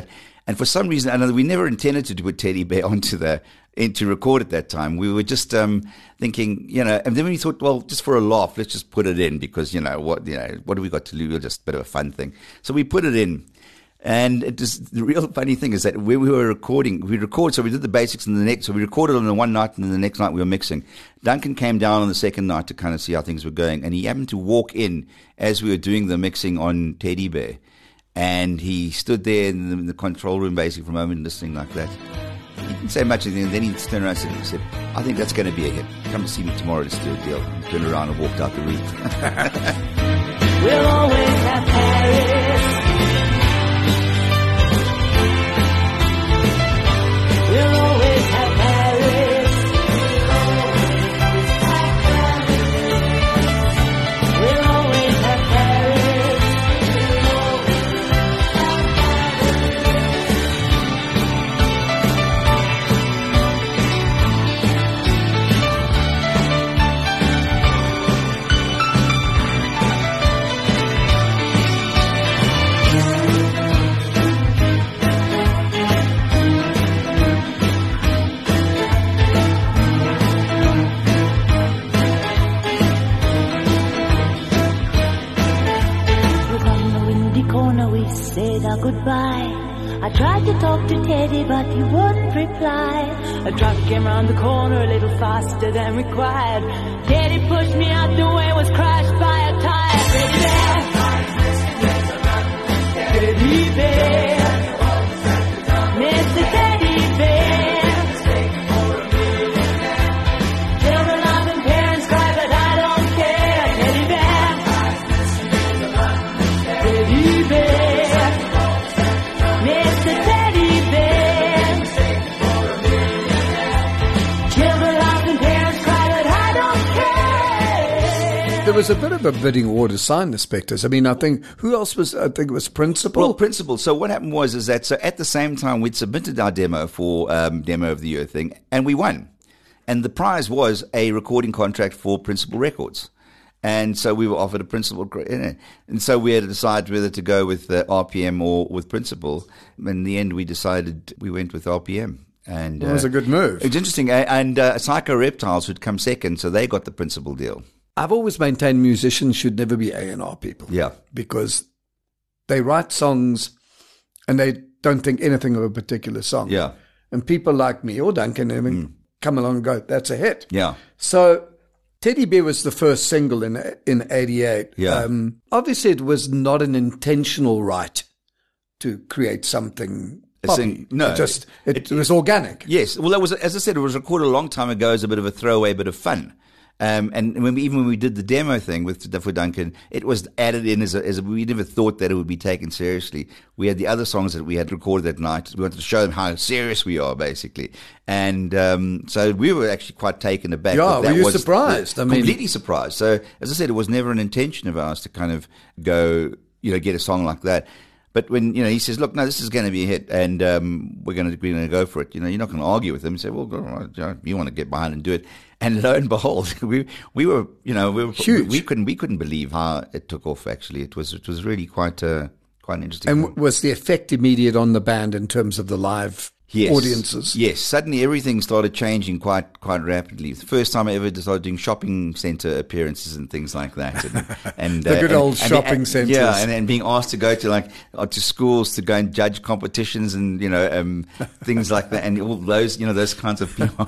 And for some reason, I know we never intended to put Teddy Bear onto the in to record at that time. We were just um, thinking, you know, and then we thought, well, just for a laugh, let's just put it in because, you know, what, you know, what do we got to lose? Just a bit of a fun thing. So we put it in. And it just, the real funny thing is that when we were recording, we record, so we did the basics and the next, so we recorded on the one night and then the next night we were mixing. Duncan came down on the second night to kind of see how things were going, and he happened to walk in as we were doing the mixing on Teddy Bear. And he stood there in the, in the control room basically for a moment listening like that. He didn't say much, and then he turned around and said, I think that's going to be a hit. Come to see me tomorrow, let's do a deal. He turned around and walked out the room. We'll always have Paris. We'll always have Paris. We'll always have Paris. Said our goodbye. I tried to talk to Teddy, but he wouldn't reply. A truck came round the corner a little faster than required. Teddy pushed me out the way, was crashed by a tire. Teddy Bear, Mister Teddy Bear. Children laugh and parents cry, but I don't care. Teddy Bear, Teddy Bear. There was a bit of a bidding war to sign the Spectres. I mean, I think, who else was, I think it was Principal? Well, Principal. So what happened was is that, so at the same time, we'd submitted our demo for um, Demo of the Year thing, and we won. And the prize was a recording contract for Principal Records. And so we were offered a Principal, and so we had to decide whether to go with uh, R P M or with Principal. In the end, we decided we went with R P M. And That was uh, a good move. It's interesting. uh, And uh, Psycho Reptiles who'd come second, so they got the Principal deal. I've always maintained musicians should never be A and R people. Yeah. Because they write songs and they don't think anything of a particular song. Yeah. And people like me or Duncan I mean, mm. come along and go, that's a hit. Yeah. So Teddy Bear was the first single in in eighty-eight. Yeah. Um, obviously, it was not an intentional right to create something poppy. Sing, no. It just, it, it, it was organic. Yes. Well, that was, as I said, it was recorded a long time ago as a bit of a throwaway, bit of fun. Um, and when we, even when we did the demo thing with for Duncan, it was added in as a, as a, we never thought that it would be taken seriously. We had the other songs that we had recorded that night. We wanted to show them how serious we are, basically. And um, so we were actually quite taken aback. Yeah, that were you was surprised? I mean, completely surprised. So, as I said, it was never an intention of ours to kind of go, you know, get a song like that. But when, you know, he says, look, no, this is going to be a hit, and um, we're going to we're going to go for it. You know, you're not going to argue with him. You say, well, go on, you want to get behind and do it. And lo and behold, we we were, you know, we were huge. We couldn't we couldn't believe how it took off. Actually, it was it was really quite uh, quite an interesting. And thing. was the effect immediate on the band in terms of the live yes. audiences? Yes, suddenly everything started changing quite quite rapidly. The first time I ever started doing shopping centre appearances and things like that. And, and the uh, good and, old and, shopping and, centres. Yeah, and, and being asked to go to like uh, to schools to go and judge competitions and you know um, things like that, and all those you know those kinds of things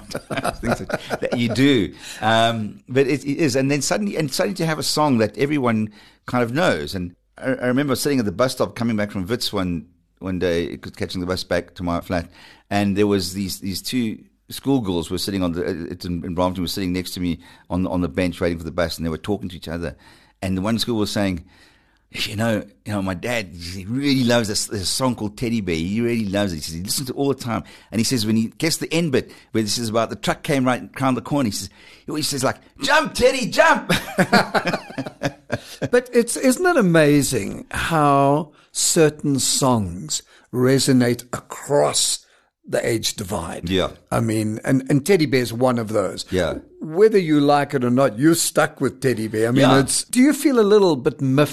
that, that you do. Um, but it, it is, and then suddenly and suddenly to have a song that everyone kind of knows. And I, I remember sitting at the bus stop coming back from Wits one. one day, catching the bus back to my flat, and there was these these two schoolgirls were sitting on the it's in, in Brampton, were sitting next to me on on the bench waiting for the bus, and they were talking to each other. And the one school was saying, you know, you know, my dad, he really loves this, this song called Teddy Bear. He really loves it. He says he listens to it all the time. And he says when he gets the end bit, where this is about the truck came right around the corner, he says, he always says like, jump, Teddy, jump. But it's isn't it amazing how certain songs resonate across the age divide? Yeah. I mean, and, and Teddy Bear's one of those. Yeah. Whether you like it or not, you're stuck with Teddy Bear. I mean, Yeah. it's, do you feel a little bit miffed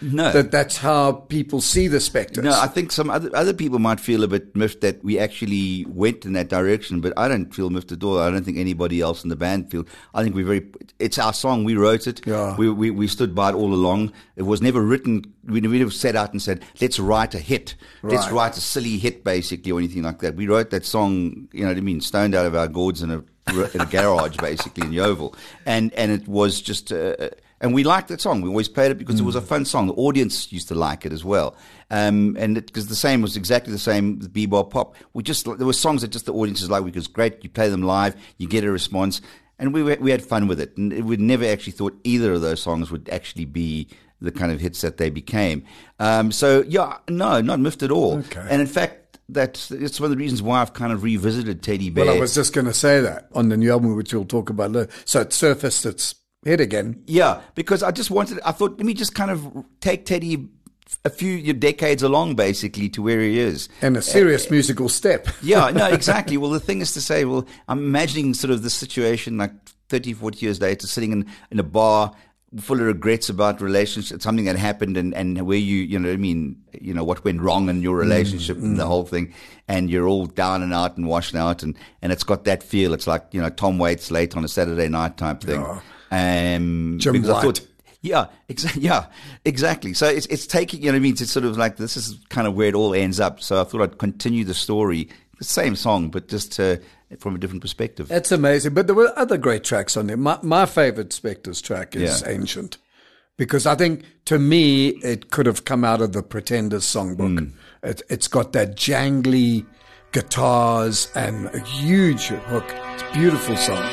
No. that that's how people see the Spectres. No, I think some other other people might feel a bit miffed that we actually went in that direction, but I don't feel miffed at all. I don't think anybody else in the band feel. I think we're very. It's our song. We wrote it. Yeah. We we we stood by it all along. It was never written. We we never set out and said, let's write a hit. Let's Right. write a silly hit, basically, or anything like that. We wrote that song. You know what I mean? Stoned out of our gourds in a in a garage, basically in Yeovil, and and it was just. Uh, And we liked that song. We always played it because it was a fun song. The audience used to like it as well. Um, and because the same was exactly the same with bebop pop. We just there were songs that just the audiences liked because great. You play them live, you get a response, and we were, we had fun with it. And we never actually thought either of those songs would actually be the kind of hits that they became. Um, so yeah, no, not miffed at all. Okay. And in fact, that's it's one of the reasons why I've kind of revisited Teddy Bear. Well, I was just going to say that on the new album, which we'll talk about later. So it surfaced its head again. Yeah, because I just wanted, I thought, let me just kind of take Teddy a few decades along, basically, to where he is. And a serious uh, musical step. Yeah, no, exactly. Well, the thing is to say, well, I'm imagining sort of the situation like thirty, forty years later, sitting in, in a bar full of regrets about relationships, something that happened and, and where you, you know, I mean, you know, what went wrong in your relationship mm, and mm. the whole thing. And you're all down and out and washed out. And, and it's got that feel. It's like, you know, Tom Waits late on a Saturday night type thing. Oh. Um, Jim because White. I thought, yeah, exactly. Yeah, exactly. So it's it's taking, you know what I mean? It's sort of like this is kind of where it all ends up. So I thought I'd continue the story, the same song, but just uh, from a different perspective. That's amazing. But there were other great tracks on there. My, my favorite Spectres track is Yeah. Ancient, because I think to me it could have come out of the Pretenders songbook. Mm. It, it's got that jangly guitars and a huge hook. It's a beautiful song.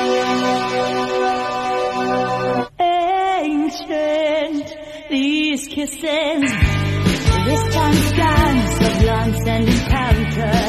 Ancient, these kisses, this dance dance of glance and encounter.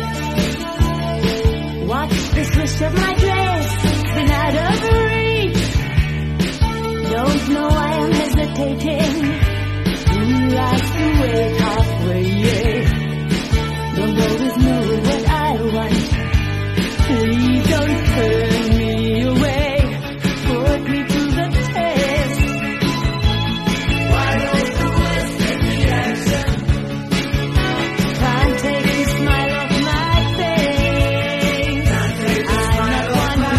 Watch the swish of my dress, been out of reach. Don't know why I'm hesitating. You ask to wait halfway. Don't always know what I want. Please don't turn me away. Put me to the test. Why don't the words take the answer? Can't take the smile off my face. Can't take the smile off my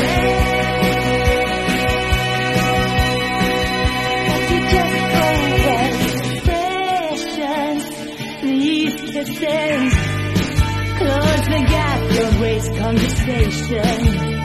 face. But you just go get patience. These kisses close the gap, your waist conversation.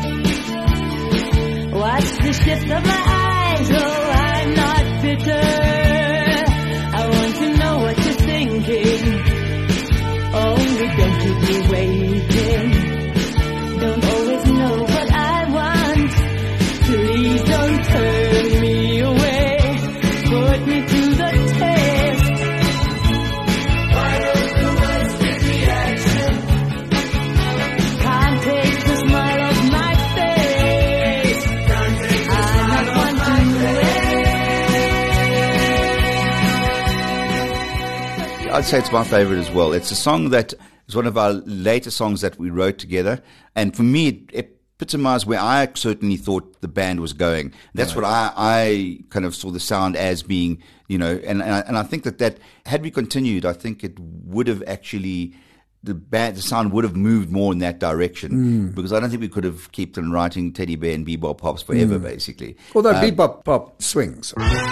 Watch the shift of my eyes, oh, I'm not bitter. I want to know what you're thinking. Only don't keep me waiting. Don't always know what I want. Please don't turn me away. Put me to the test. Why don't the words take the action? Can't take the smile off my face. Can't take the I'm not one to wait. I'd say it's my favorite as well. It's a song that is one of our later songs that we wrote together. And for me, it, it epitomized where I certainly thought the band was going. That's what I, I kind of saw the sound as being, you know, and, and, I, and I think that that, had we continued, I think it would have actually, the band, the sound would have moved more in that direction because I don't think we could have kept on writing Teddy Bear and Bebop Pops forever, basically. Although Um, bebop pop swings.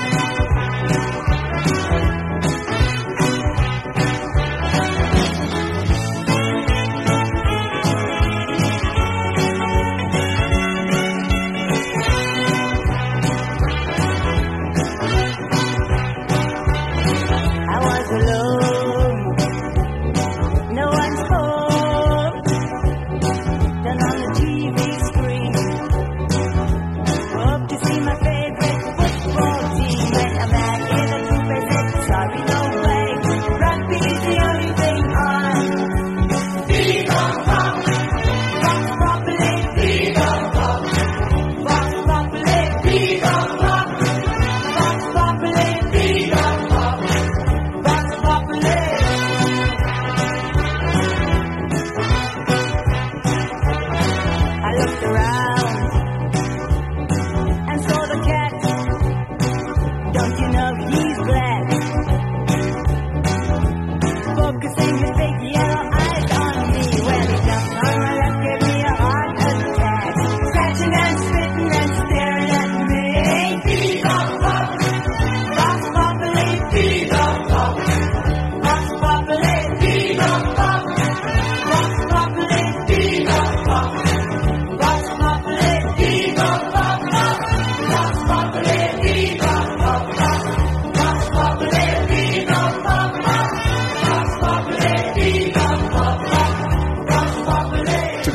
I was alone, no one's home. Then on the T V screen, hope to see my favorite football team when I'm back in the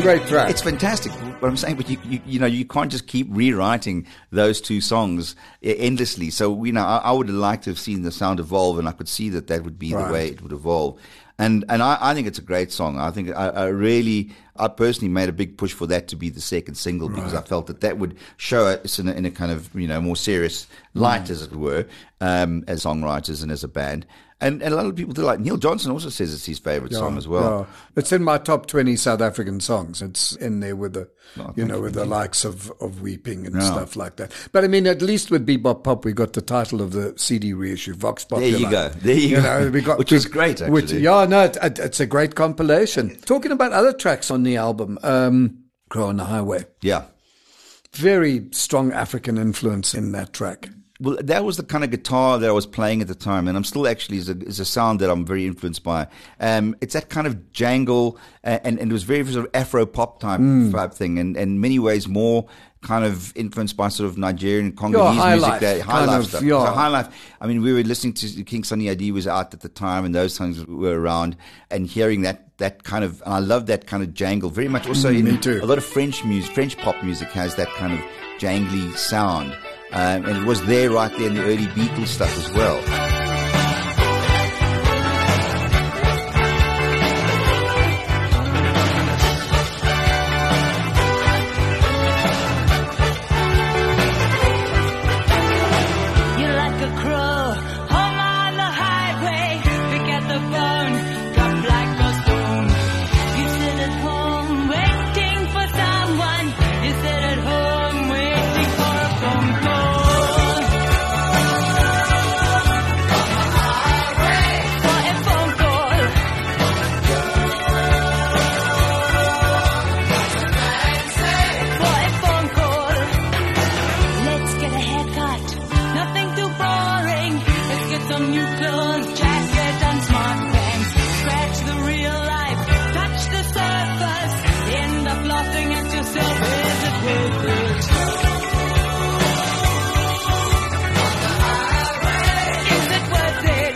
great track. It's fantastic. What I'm saying, but you, you, you know, you can't just keep rewriting those two songs e- endlessly. So, you know, I, I would have liked to have seen the sound evolve, and I could see that that would be Right. the way it would evolve. And and I, I think it's a great song. I think I, I really, I personally made a big push for that to be the second single because I felt that that would show us in a, in a kind of, you know, more serious light, Mm. as it were, um, as songwriters and as a band. And, and a lot of people do like Neil Johnson also says it's his favorite song as well. Yeah. It's in my top twenty South African songs. It's in there with the, Oh, you thank know, you. with the likes of, of Weeping and Yeah. stuff like that. But I mean, at least with Bebop Pop, we got the title of the C D reissue, Vox There Popular. you go. There you, You go. know, we got Which was great, actually. Which, yeah, no, it, it, it's a great compilation. Talking about other tracks on the album, um, Crow on the Highway. Yeah. Very strong African influence in that track. Well, that was the kind of guitar that I was playing at the time, and I'm still actually is a, is a sound that I'm very influenced by. Um, it's that kind of jangle, uh, and, and it was very sort of Afro pop type Mm. type thing, and in many ways more kind of influenced by sort of Nigerian Congolese Yeah, high music, life, that high kind life of, stuff. yeah. So high life. I mean, we were listening to King Sunny Adi was out at the time, and those songs were around, and hearing that that kind of, and I love that kind of jangle very much. Also, Mm, in me too. a lot of French music, French pop music has that kind of jangly sound. Um, and it was there right there in the early Beatles stuff as well. You're like a crow, home on the highway. Pick at the bone, drop like a stone. You sit at home waiting for someone. You sit at home waiting for a phone call. For a phone call. For a phone call. Let's get a haircut. Nothing too boring. Let's get some new clothes, jacket and smart pants. Scratch the real life, touch the surface. End up laughing at yourself. Is it worth it? Is it worth it?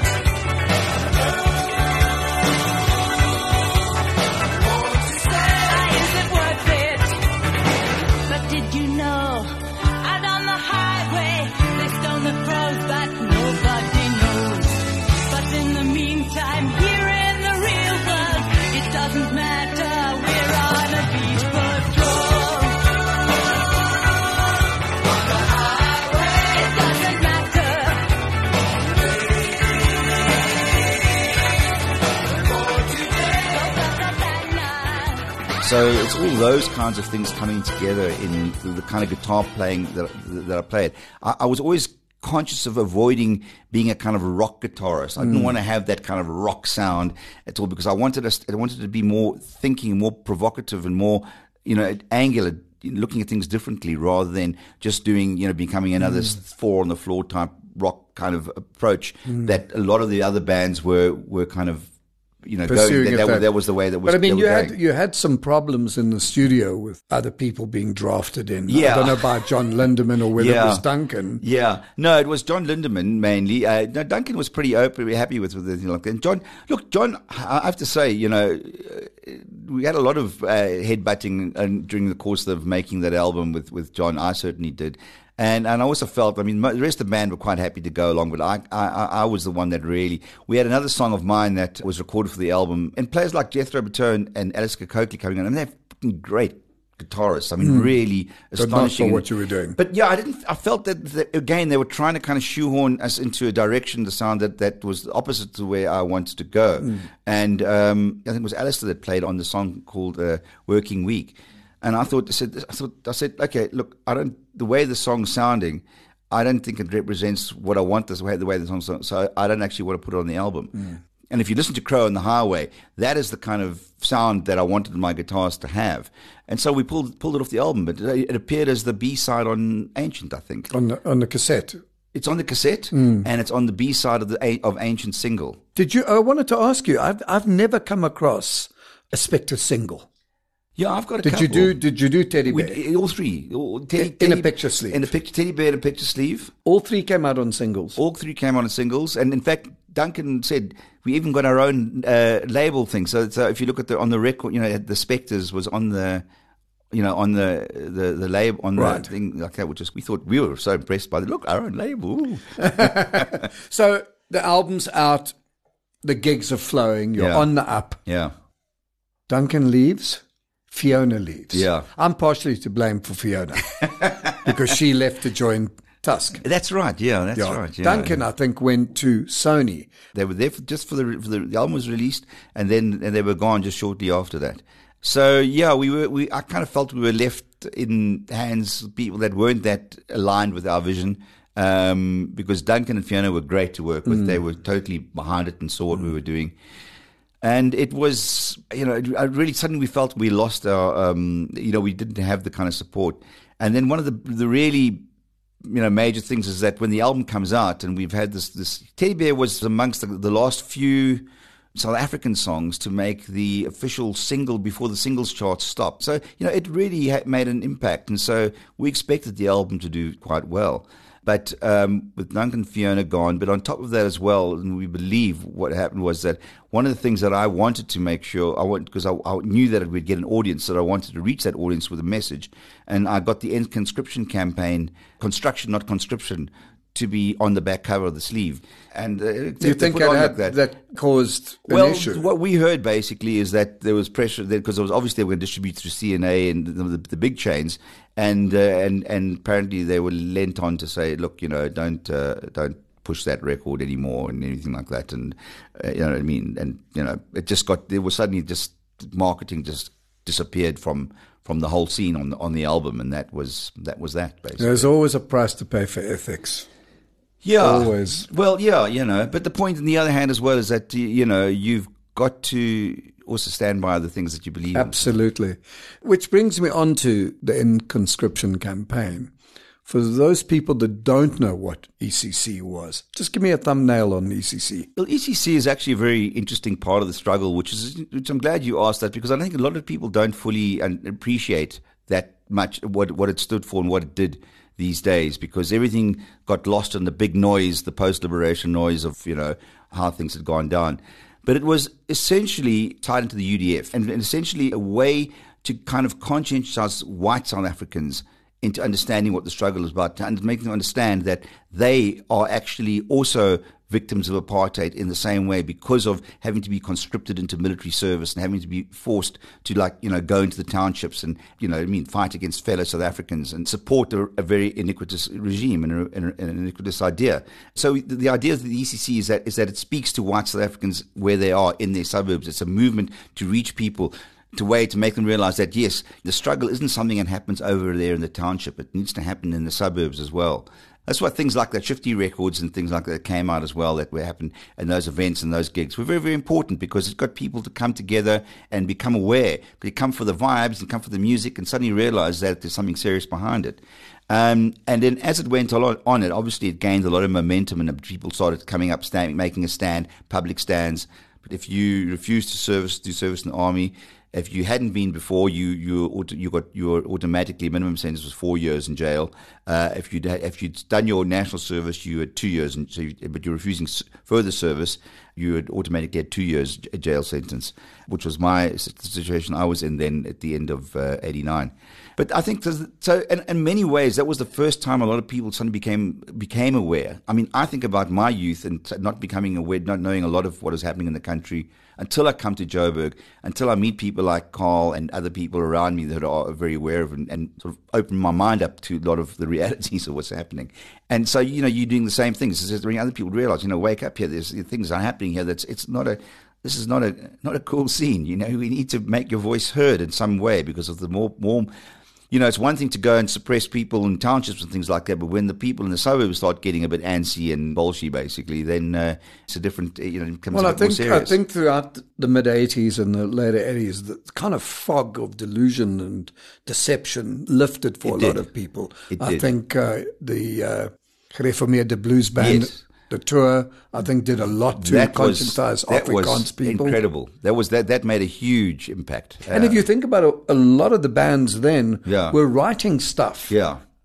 Is it worth it? But did you know, out on the highway, they stone the crows, but nobody knows. But in the meantime, here in the real world, it doesn't matter, we're on a beat patrol. It doesn't matter. So it's all those kinds of things coming together in the, the kind of guitar playing that, that I played. I, I was always conscious of avoiding being a kind of rock guitarist. I didn't want to have that kind of rock sound at all because I wanted us, I wanted to be more thinking, more provocative, and more, you know, angular, looking at things differently rather than just doing, you know, becoming another mm. four on the floor type rock kind of approach mm. that a lot of the other bands were were kind of, you know, Pursuing going, it that, that, that- that was the way that was. But I mean, they you were had going. you had some problems in the studio with other people being drafted in. Yeah. I don't know about John Lindemann or whether Yeah. it was Duncan. Yeah, no, it was John Lindemann mainly. Uh, no, Duncan was pretty open, pretty happy with with it. Like that. And John, look, John, I have to say, you know, uh, we had a lot of uh, headbutting uh, during the course of making that album with with John. I certainly did. And and I also felt, I mean, mo- the rest of the band were quite happy to go along, but I, I I was the one that really. We had another song of mine that was recorded for the album, and players like Jethro Tull and, and Alistair Coakley coming on. I mean, they're fucking great guitarists. I mean, really But not astonishing. for what you were doing. But yeah, I didn't. I felt that, that again they were trying to kind of shoehorn us into a direction, the sound that, that was opposite to where I wanted to go. Mm. And um, I think it was Alistair that played on the song called uh, "Working Week." And I thought, I said, I thought, I said, okay, look, I don't. The way the song's sounding, I don't think it represents what I want. This way, the way the song's sounding. So I don't actually want to put it on the album. Mm. And if you listen to Crow on the Highway, that is the kind of sound that I wanted my guitars to have. And so we pulled pulled it off the album. But it, it appeared as the B side on Ancient, I think. On the, on the cassette. It's on the cassette, Mm. and it's on the B side of the of Ancient single. Did you? I wanted to ask you. I've I've never come across a Spectre single. Yeah, I've got a Did couple. you do? Did you do Teddy Bear? We, all three. All, teddy, In- in a Teddy- picture sleeve. In a picture, Teddy Bear in a picture sleeve. All three came out on singles. All three came on as singles. And in fact, Duncan said, we even got our own uh, label thing. So, so if you look at the on the record, you know, the Spectres was on the, you know, on the the, the label on Right. the thing like that. Which is, we thought we were so impressed by the look, our own label. Ooh. So the album's out, the gigs are flowing, you're Yeah. on the up. Yeah, Duncan leaves, Fiona leaves. Yeah. I'm partially to blame for Fiona because she left to join Tusk. that's right. Yeah, that's Yeah. right. Yeah. Duncan, I think, went to Sony. They were there for, just for the, for the the album was released, and then and they were gone just shortly after that. So yeah, we were we I kind of felt we were left in hands of people that weren't that aligned with our vision. Um, because Duncan and Fiona were great to work with. They were totally behind it and saw what we were doing. And it was, you know, I really suddenly we felt we lost our, um, you know, we didn't have the kind of support. And then one of the the really, you know, major things is that when the album comes out, and we've had this, this Teddy Bear was amongst the, the last few South African songs to make the official single before the singles chart stopped. So, you know, it really ha- made an impact. And so we expected the album to do quite well. But um, with Duncan and Fiona gone, but on top of that as well, and we believe what happened was that one of the things that I wanted to make sure, I want because I, I knew that we'd get an audience, that I wanted to reach that audience with a message. And I got the End Conscription campaign, construction, not conscription, to be on the back cover of the sleeve. And uh, Do you think that, had, that caused an well, issue? what we heard basically is that there was pressure there because it was obviously they were going to distribute through C N A and the, the, the big chains, and uh, and and apparently they were lent on to say, look, you know, don't uh, don't push that record anymore and anything like that, and uh, you know what I mean, and you know, it just got there was suddenly just marketing just disappeared from from the whole scene on the, on the album, and that was that was that basically. There's always a price to pay for ethics. Yeah. Always. Well, yeah, you know, but the point on the other hand as well is that, you know, you've got to also stand by the things that you believe in. Absolutely. Which brings me on to the End Conscription campaign. For those people that don't know what E C C was, just give me a thumbnail on E C C. Well, E C C is actually a very interesting part of the struggle, which is, which I'm glad you asked that, because I think a lot of people don't fully appreciate that much what what it stood for and what it did these days, because everything got lost in the big noise, the post-liberation noise of, you know, how things had gone down. But it was essentially tied into the U D F and, and essentially a way to kind of conscientize white South Africans into understanding what the struggle is about, and making them understand that they are actually also victims of apartheid in the same way, because of having to be conscripted into military service and having to be forced to, like, you know, go into the townships and, you know, I mean, fight against fellow South Africans and support a, a very iniquitous regime and, a, and, a, and an iniquitous idea. So the, the idea of the E C C is that is that it speaks to white South Africans where they are in their suburbs. It's a movement to reach people, to way to make them realize that, yes, the struggle isn't something that happens over there in the township. It needs to happen in the suburbs as well. That's why things like that Shifty Records and things like that came out as well, that were happened, and those events and those gigs were very, very important, because it got people to come together and become aware. They come for the vibes and come for the music and suddenly realize that there's something serious behind it. Um, and then as it went on, on it, obviously it gained a lot of momentum, and people started coming up, stand, making a stand, public stands. But if you refuse to service, do service in the army, if you hadn't been before, you you you got you were automatically, minimum sentence was four years in jail. Uh, if you if you'd done your national service, you had two years. In, so you, but you're refusing further service, you would automatically get two years a jail sentence, which was my situation I was in then at the end of uh, eighty-nine. But I think there's, so in, in many ways that was the first time a lot of people suddenly became became aware. I mean, I think about my youth and not becoming aware, not knowing a lot of what is happening in the country until I come to Joburg, until I meet people like Carl and other people around me that are very aware of and, and sort of open my mind up to a lot of the realities of what's happening. And so, you know, you're doing the same things. It's bringing other people to realize, you know, wake up here. There's things are happening here. That's it's not a. This is not a not a cool scene. You know, we need to make your voice heard in some way, because of the more more. You know, it's one thing to go and suppress people in townships and things like that, but when the people in the suburbs start getting a bit antsy and bolshy, basically, then uh, it's a different, you know, it becomes Well, a I bit more think serious. I think throughout the mid eighties and the later eighties, the kind of fog of delusion and deception lifted for It a lot did. of people. It I did. think uh, the uh, Gereformeerde Blues Band, Yes. the tour, I think did a lot to that was, conscientize that Afrikaans was people. incredible. That was that that made a huge impact. And Uh, if you think about it, a lot of the bands then Yeah. were writing stuff yeah,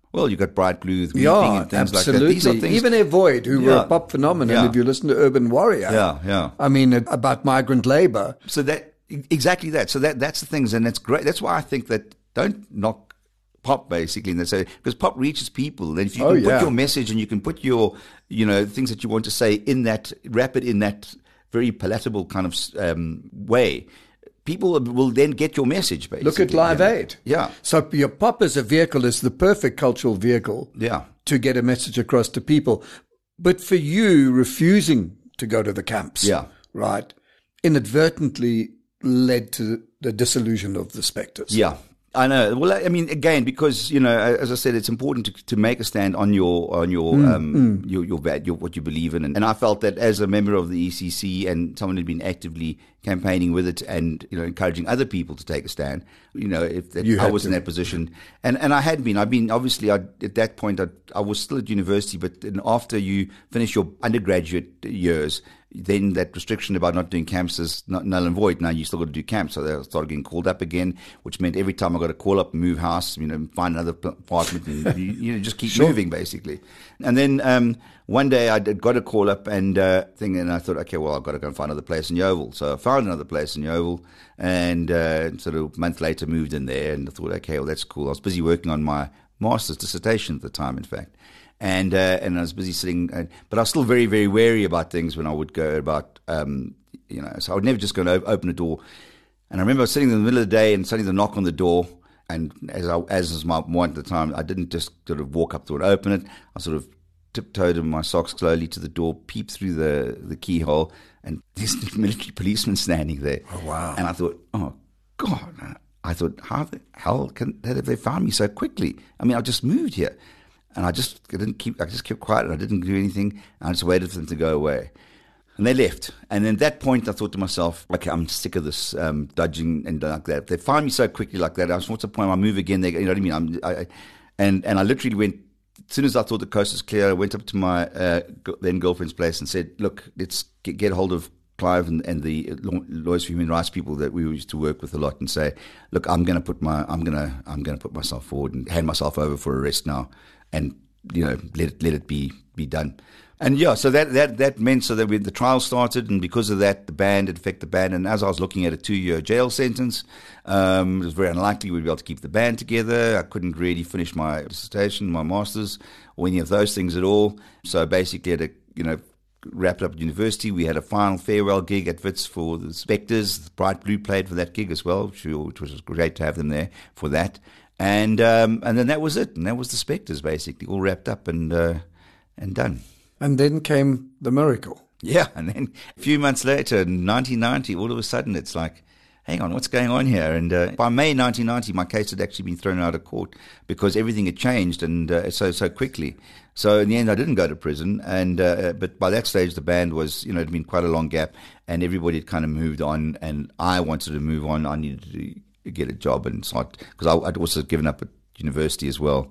Well, you got Bright Blue, with Weeping Yeah, and things absolutely. like that. These are things, Even Avoid, who were Yeah. a pop phenomenon, Yeah. if you listen to Urban Warrior. Yeah, yeah. I mean, it- about migrant labor. So that exactly that. So that that's the things, and it's great. That's why I think that don't knock pop basically, and they say because pop reaches people. And if you Oh, can put yeah. your message and you can put your you know things that you want to say in that, wrap it in that very palatable kind of um, way, people will then get your message. Basically, Look at Live you know. Aid. Yeah, So your pop as a vehicle is the perfect cultural vehicle yeah. to get a message across to people. But for you, refusing to go to the camps, Yeah. right, inadvertently led to the dissolution of the Spectres. Yeah, I know. Well, I mean, again, because you know, as I said, it's important to, to make a stand on your on your Mm, um your your, va- your what you believe in, and, and I felt that as a member of the E C C and someone who'd been actively campaigning with it, and you know, encouraging other people to take a stand, you know, if that, You I had was in to. that position, and and I had been. I've been obviously I, at that point. I, I was still at university, but then after you finish your undergraduate years, then that restriction about not doing camps is not null and void. Now you still got to do camps, so I started getting called up again, which meant every time I got to call up, move house, you know, find another p- apartment, and you, you know, just keep moving basically. And then um, one day I did, got a call up and uh, thing, and I thought, okay, well, I've got to go and find another place in Yeovil. So I found another place in Yeovil, and uh, sort of a month later moved in there, and I thought, okay, well, that's cool. I was busy working on my master's dissertation at the time, in fact. And uh, and I was busy sitting, uh, but I was still very, very wary about things when I would go about, um, you know, so I would never just go and o- open a door. And I remember I was sitting in the middle of the day and suddenly the knock on the door, and as I, as was my point at the time, I didn't just sort of walk up to it, open it. I sort of tiptoed in my socks slowly to the door, peeped through the, the keyhole, and this military policeman standing there. Oh, wow. And I thought, oh, God. I thought, how the hell can, have they found me so quickly? I mean, I just moved here. And I just I didn't keep. I just kept quiet, and I didn't do anything. I just waited for them to go away, and they left. And then at that point, I thought to myself, "Okay, I'm sick of this um, dodging and like that. They find me so quickly like that. I was, what's the point? I move again. They, you know what I mean? I'm, I, I, and and I literally went. As soon as I thought the coast was clear, I went up to my uh, then girlfriend's place and said, "Look, let's get, get hold of Clive and, and the Lawyers for Human Rights people that we used to work with a lot, and say, look, I'm going to put my I'm going to I'm going to put myself forward and hand myself over for arrest now." And you know, let it let it be be done, and yeah, so that that that meant so that when the trial started, and because of that, the band, in fact, the band, and as I was looking at a two-year jail sentence, um, it was very unlikely we'd be able to keep the band together. I couldn't really finish my dissertation, my masters, or any of those things at all. So basically, I had to, you know, wrapped up at university. We had a final farewell gig at Wits for the Spectres. Bright Blue played for that gig as well, which, which was great to have them there for that. And um, and then that was it, and that was the Spectres basically, all wrapped up and uh, and done. And then came the miracle. Yeah, and then a few months later, in nineteen ninety, all of a sudden it's like, hang on, what's going on here? And uh, by May nineteen ninety, my case had actually been thrown out of court because everything had changed and uh, so so quickly. So in the end, I didn't go to prison, and uh, but by that stage, the band was, you know, it had been quite a long gap, and everybody had kind of moved on, and I wanted to move on. I needed to get a job and start, because I'd also given up at university as well.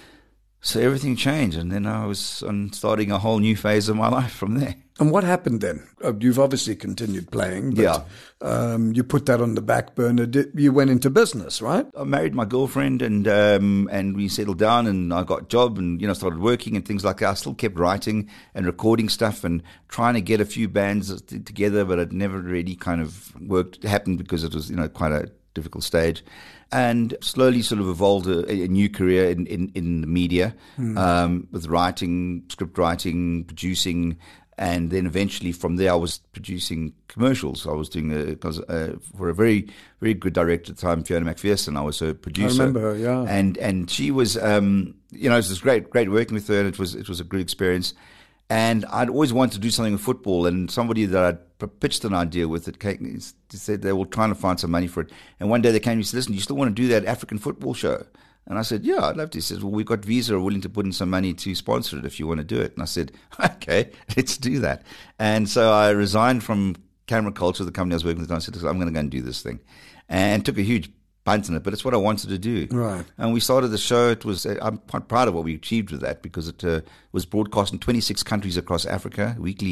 So everything changed, and then I was on starting a whole new phase of my life from there. And what happened then? Uh, You've obviously continued playing, but Yeah. um, you put that on the back burner. Did- You went into business, right? I married my girlfriend, and um, and we settled down, and I got a job, and you know started working and things like that. I still kept writing and recording stuff and trying to get a few bands t- together, but it never really kind of worked. Happened because it was you know quite a difficult stage, and slowly sort of evolved a, a new career in in, in the media, Hmm. um, with writing, script writing, producing. And then eventually from there, I was producing commercials. I was doing a, cause, uh, for a very, very good director at the time, Fiona McPherson. I was her producer. I remember her, yeah. And and she was, um, you know, it was great, great working with her, and it was it was a good experience. And I'd always wanted to do something with football, and somebody that I'd p- pitched an idea with it came, said they were trying to find some money for it. And one day they came to me and said, "Listen, do you still want to do that African football show?" And I said, yeah, I'd love to. He says, well, we've got Visa are willing to put in some money to sponsor it if you want to do it. And I said, okay, let's do that. And so I resigned from Camera Culture, the company I was working with, and I said, I'm going to go and do this thing. And took a huge punt in it, but it's what I wanted to do. Right. And we started the show. It was, I'm quite proud of what we achieved with that, because it uh, was broadcast in twenty-six countries across Africa, weekly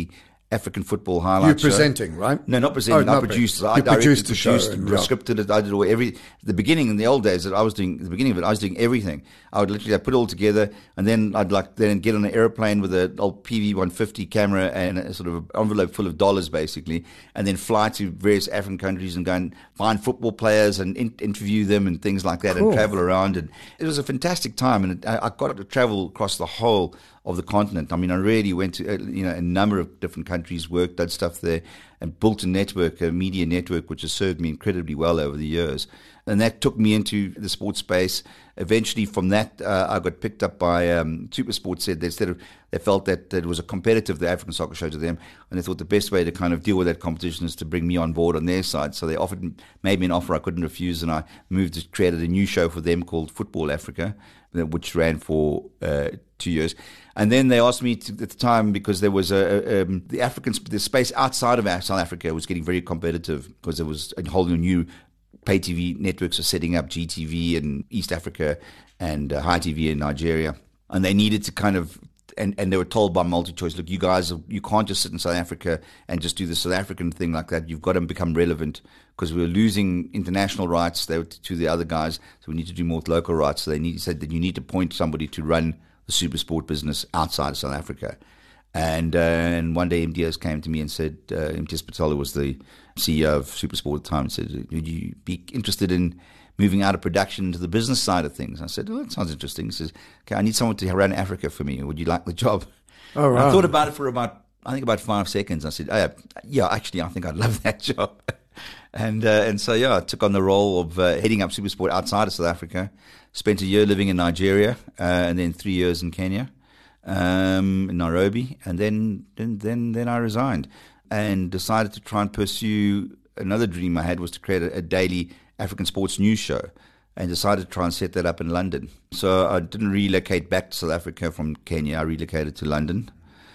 African football You highlights. show. presenting, right? No, not presenting. Oh, I not produced. pre- I you directed, produced the show produced, and- yeah. scripted it. I did all every. The beginning in the old days that I was doing. The beginning of it, I was doing everything. I would literally I'd put it all together, and then I'd like then get on an airplane with an old P V one fifty camera and a sort of envelope full of dollars, basically, and then fly to various African countries and go and find football players and in, interview them and things like that, Cool. and travel around. And it was a fantastic time, and it, I, I got to travel across the whole of the continent. I mean, I really went to uh, you know a number of different countries, worked, did stuff there, and built a network, a media network, which has served me incredibly well over the years. And that took me into the sports space. Eventually, from that, uh, I got picked up by um, Supersport. Said that instead of they felt that, that it was a competitive, the African soccer show to them, and they thought the best way to kind of deal with that competition is to bring me on board on their side. So they offered, made me an offer I couldn't refuse, and I moved to created a new show for them called Football Africa, which ran for uh, two years. And then they asked me to, at the time, because there was a, a um, the African the space outside of South Africa was getting very competitive because there was a whole new pay T V networks are setting up, G T V in East Africa and uh, High T V in Nigeria, and they needed to kind of. And, and they were told by MultiChoice, look, you guys, you can't just sit in South Africa and just do the South African thing like that. You've got to become relevant, because we were losing international rights they were to, to the other guys. So we need to do more with local rights. So they need, said that you need to appoint somebody to run the Supersport business outside of South Africa. And uh, and one day M D S came to me and said, uh, M T S Patel, who was the C E O of Supersport at the time, said, would you be interested in moving out of production into the business side of things? I said, oh, that sounds interesting. He says, okay, I need someone to run Africa for me. Would you like the job? Oh, And I wow. thought about it for about, I think about five seconds. I said, oh, yeah, yeah, actually, I think I'd love that job. and uh, and so, yeah, I took on the role of uh, heading up Supersport outside of South Africa, spent a year living in Nigeria, uh, and then three years in Kenya, um, in Nairobi, and then, then, then, then I resigned and decided to try and pursue another dream I had, was to create a, a daily African sports news show, and decided to try and set that up in London. So I didn't relocate back to South Africa from Kenya. I relocated to London.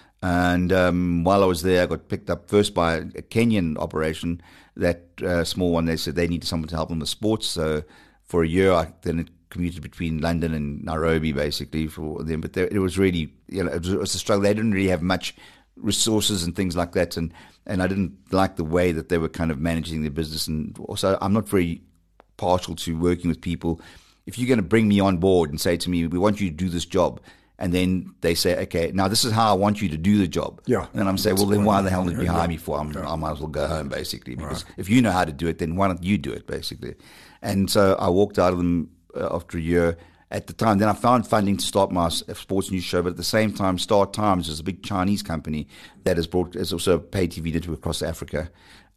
And um, while I was there, I got picked up first by a Kenyan operation, that uh, small one. They said they needed someone to help them with sports. So for a year, I then commuted between London and Nairobi, basically, for them. But there, it was really, you know, it was, it was a struggle. They didn't really have much resources and things like that. And, and I didn't like the way that they were kind of managing their business. And also, I'm not very partial to working with people. If you're going to bring me on board and say to me, we want you to do this job, and then they say, okay, now this is how I want you to do the job. Yeah. And I'm saying, well, then why the hell did you hire me for? I'm, I might as well go home, basically, because if you know how to do it, then why don't you do it, basically? And so I walked out of them uh, after a year. At the time, then I found funding to start my s- sports news show, but at the same time, Star Times is a big Chinese company that has brought, is also a pay T V network across Africa,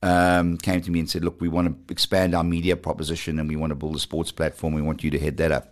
um, came to me and said, look, we want to expand our media proposition and we want to build a sports platform. We want you to head that up.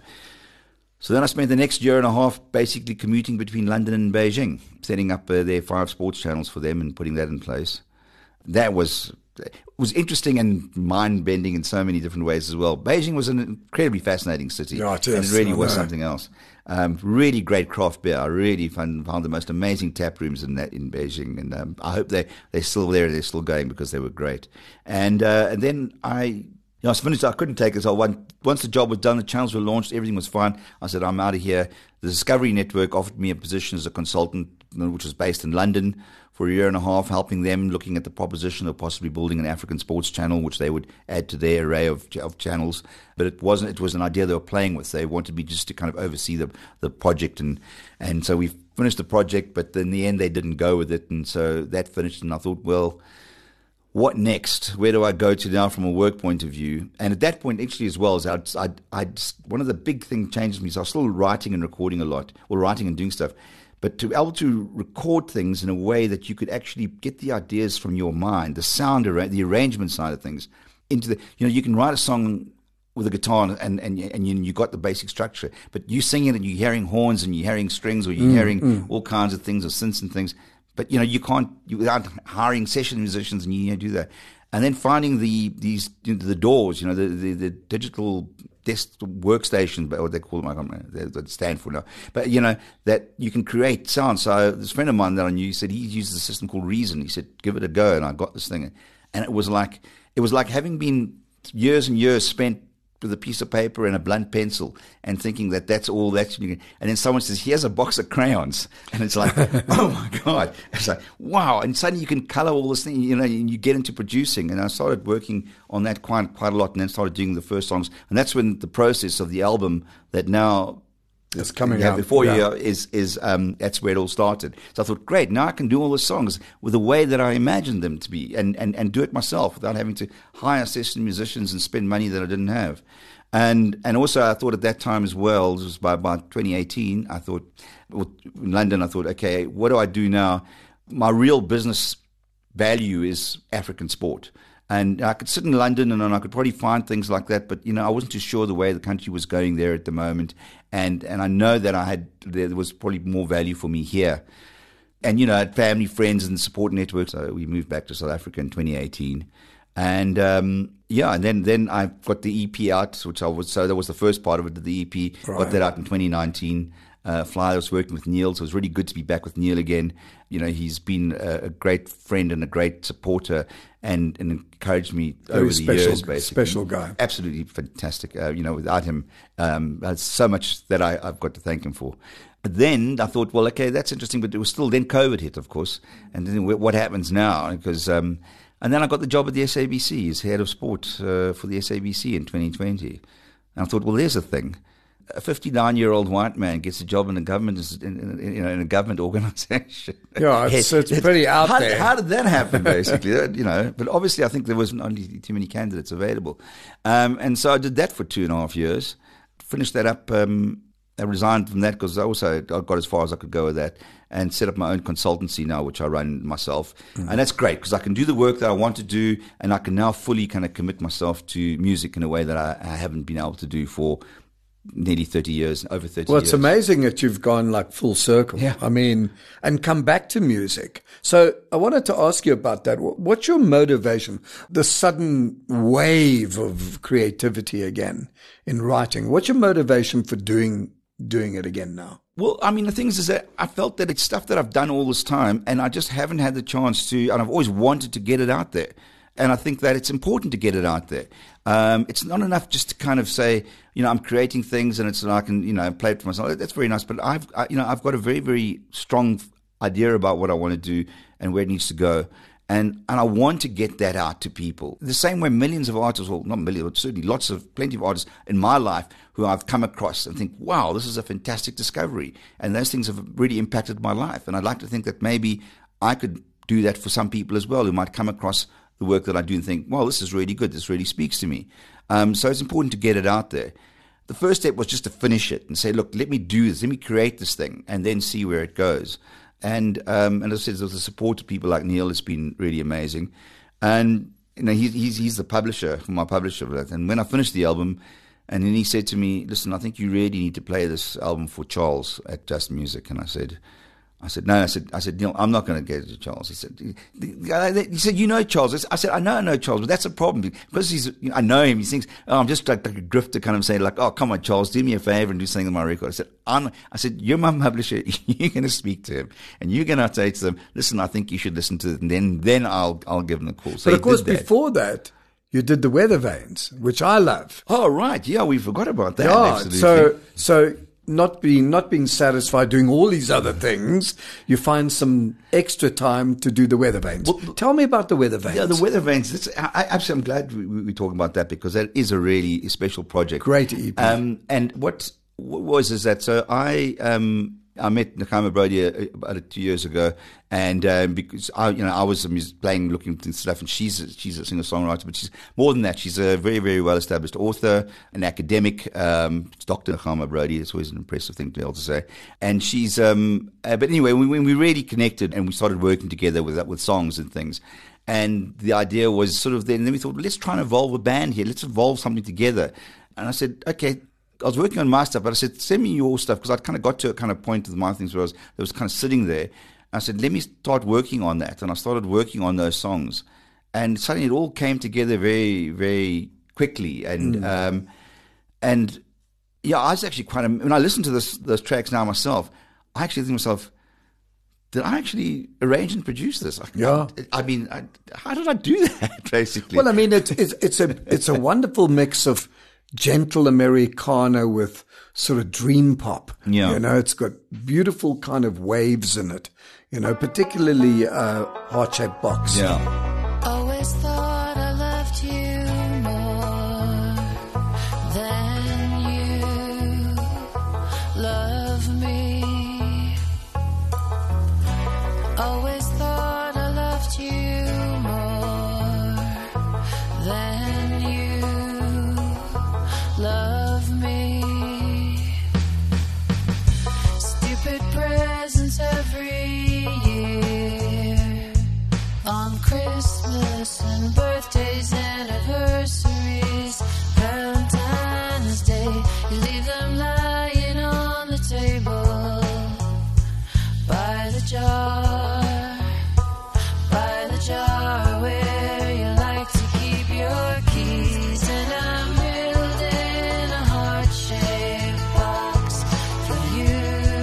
So then I spent the next year and a half basically commuting between London and Beijing, setting up uh, their five sports channels for them and putting that in place. That was it was interesting and mind-bending in so many different ways as well. Beijing was an incredibly fascinating city. Yeah, it and is. it really I was know. something else. Um, really great craft beer. I really found, found the most amazing tap rooms in that in Beijing, and um, I hope they they're still there and they're still going, because they were great. And uh, and then I. You know, I was finished. I couldn't take it. So one, once the job was done, the channels were launched, everything was fine. I said, I'm out of here. The Discovery Network offered me a position as a consultant, which was based in London, for a year and a half, helping them, looking at the proposition of possibly building an African sports channel, which they would add to their array of, of channels. But it wasn't. It was an idea they were playing with. They wanted me just to kind of oversee the the project, and and so we finished the project. But in the end, they didn't go with it, and so that finished. And I thought, well, what next? Where do I go to now from a work point of view? And at that point, actually, as well, as I'd, I'd, I'd, one of the big thing changes me. So I was still writing and recording a lot, or writing and doing stuff. But to be able to record things in a way that you could actually get the ideas from your mind, the sound, arra- the arrangement side of things, into the, you know, you can write a song with a guitar and and and you, you got the basic structure, but you sing it and you're hearing horns and you're hearing strings, or you're hearing all kinds of things, or synths and things. But you know, you can't, you, without hiring session musicians, and you, you know, do that, and then finding the these you know, the doors, you know, the the, the digital desk workstations, but what they call them, I can't remember, they, they stand for now. But you know that you can create sound. So this friend of mine that I knew said he uses a system called Reason. He said, give it a go, and I got this thing, and it was like it was like having been years and years spent with a piece of paper and a blunt pencil and thinking that that's all that you can. And then someone says, here's a box of crayons. And it's like, oh my God. It's like, wow. And suddenly you can color all this thing, you know, and you get into producing. And I started working on that quite, quite a lot and then started doing the first songs. And that's when the process of the album that now It's coming yeah, out. before yeah. you is is um, that's where it all started. So I thought, great, now I can do all the songs with the way that I imagined them to be, and, and, and do it myself without having to hire session musicians and spend money that I didn't have. And and also I thought at that time as well, this was by about twenty eighteen. I thought well, in London, I thought, okay, what do I do now? My real business value is African sport. And I could sit in London and I could probably find things like that, but you know, I wasn't too sure the way the country was going there at the moment, and and I know that I had there was probably more value for me here, and you know, I had family, friends, and support networks. So we moved back to South Africa in twenty eighteen, and um, yeah, and then then I got the E P out, which I was so that was the first part of it. The E P Right. got that out in twenty nineteen. Uh, Fly, I was working with Neil, so it was really good to be back with Neil again. You know, he's been a, a great friend and a great supporter, and, and encouraged me Very over the special, years. Basically, special guy. Absolutely fantastic. Uh, you know, without him, um, there's so much that I, I've got to thank him for. But then I thought, well, okay, that's interesting, but it was still then COVID hit, of course, and then what happens now? Because um, and then I got the job at the S A B C as head of sport uh, for the S A B C in twenty twenty, and I thought, well, there's a thing. A fifty-nine-year-old white man gets a job in a government, in, in, you know, in a government organization. Yeah, it's, it's pretty out how, there. How did that happen, basically? you know, but obviously, I think there wasn't only too many candidates available, um, and so I did that for two and a half years. Finished that up. Um, I resigned from that because I also I got as far as I could go with that, and set up my own consultancy now, which I run myself, mm. and that's great because I can do the work that I want to do, and I can now fully kind of commit myself to music in a way that I, I haven't been able to do for nearly thirty years, over thirty Well, years. it's amazing that you've gone like full circle. Yeah. I mean, and come back to music. So I wanted to ask you about that. What's your motivation? The sudden wave of creativity again in writing. What's your motivation for doing doing it again now? Well, I mean, the thing is, is that I felt that it's stuff that I've done all this time, and I just haven't had the chance to, and I've always wanted to get it out there. And I think that it's important to get it out there. Um, it's not enough just to kind of say, you know, I'm creating things and it's and I can, you know, play it for myself. That's very nice, but I've, I, you know, I've got a very, very strong idea about what I want to do and where it needs to go, and and I want to get that out to people. The same way millions of artists, well, not millions, but certainly lots of, plenty of artists in my life who I've come across and think, wow, this is a fantastic discovery, and those things have really impacted my life. And I'd like to think that maybe I could do that for some people as well who might come across the work that I do and think, well, this is really good. This really speaks to me. Um, so it's important to get it out there. The first step was just to finish it and say, look, let me do this. Let me create this thing and then see where it goes. And um, and as I said, the support of people like Neil has been really amazing. And you know, he, he's he's the publisher, my publisher of that. And when I finished the album, and then he said to me, listen, I think you really need to play this album for Charles at Just Music. And I said, I said, no, I said, I said, Neil, I'm not going to get it to Charles. He said, he said, you know Charles. I said, I know I know Charles, but that's a problem because he's, you know, I know him. He thinks, oh, I'm just like, like a grifter kind of saying like, oh, come on, Charles, do me a favor and do something on my record. I said, I'm, I said, you're my publisher. You're going to speak to him and you're going to say to them, listen, I think you should listen to it. And then, then I'll, I'll give him a call. So but of course, that. before that, you did the Weather Vanes, which I love. Oh, right. Yeah, we forgot about that. Yeah, Absolutely. so, so, not being not being satisfied doing all these other things, you find some extra time to do the Weather Vanes. Well, Tell me about the Weather Vanes. Yeah, the Weather Vanes. That's, I, I, actually, I'm glad we, we, we're talking about that because that is a really special project. Great E P. Um, and what, what was is that? So I um, I met Nakama Brody about two years ago, and um, because I you know I was playing, looking at stuff, and she's a, she's a singer songwriter, but she's more than that. She's a very very well established author, an academic. Um, Doctor Nakama Brody. It's always an impressive thing to be able to say. And she's um, uh, but anyway, when we, we really connected and we started working together with with songs and things. And the idea was sort of then, and then we thought, well, let's try and evolve a band here. Let's evolve something together. And I said, okay. I was working on my stuff, but I said, send me your stuff, because I'd kind of got to a kind of point with my things where I was, I was kind of sitting there. I said, let me start working on that. And I started working on those songs. And suddenly it all came together very, very quickly. And, mm. um, and yeah, I was actually quite, when I listen to this, those tracks now myself, I actually think to myself, did I actually arrange and produce this? I, Yeah. I, I mean, I, how did I do that, basically? Well, I mean, it's, it's, it's a, it's a wonderful mix of gentle Americana with sort of dream pop. Yeah. You know, it's got beautiful kind of waves in it, you know, particularly uh, Heart-Shaped Box. Yeah. Always thought I loved you more than you love me. Always thought I loved you more than you love me. Stupid presents every year on Christmas and birthdays, anniversaries, Valentine's Day. You leave them lying on the table by the jar, by the jar where you like to keep your keys. And I'm building a heart-shaped box for you.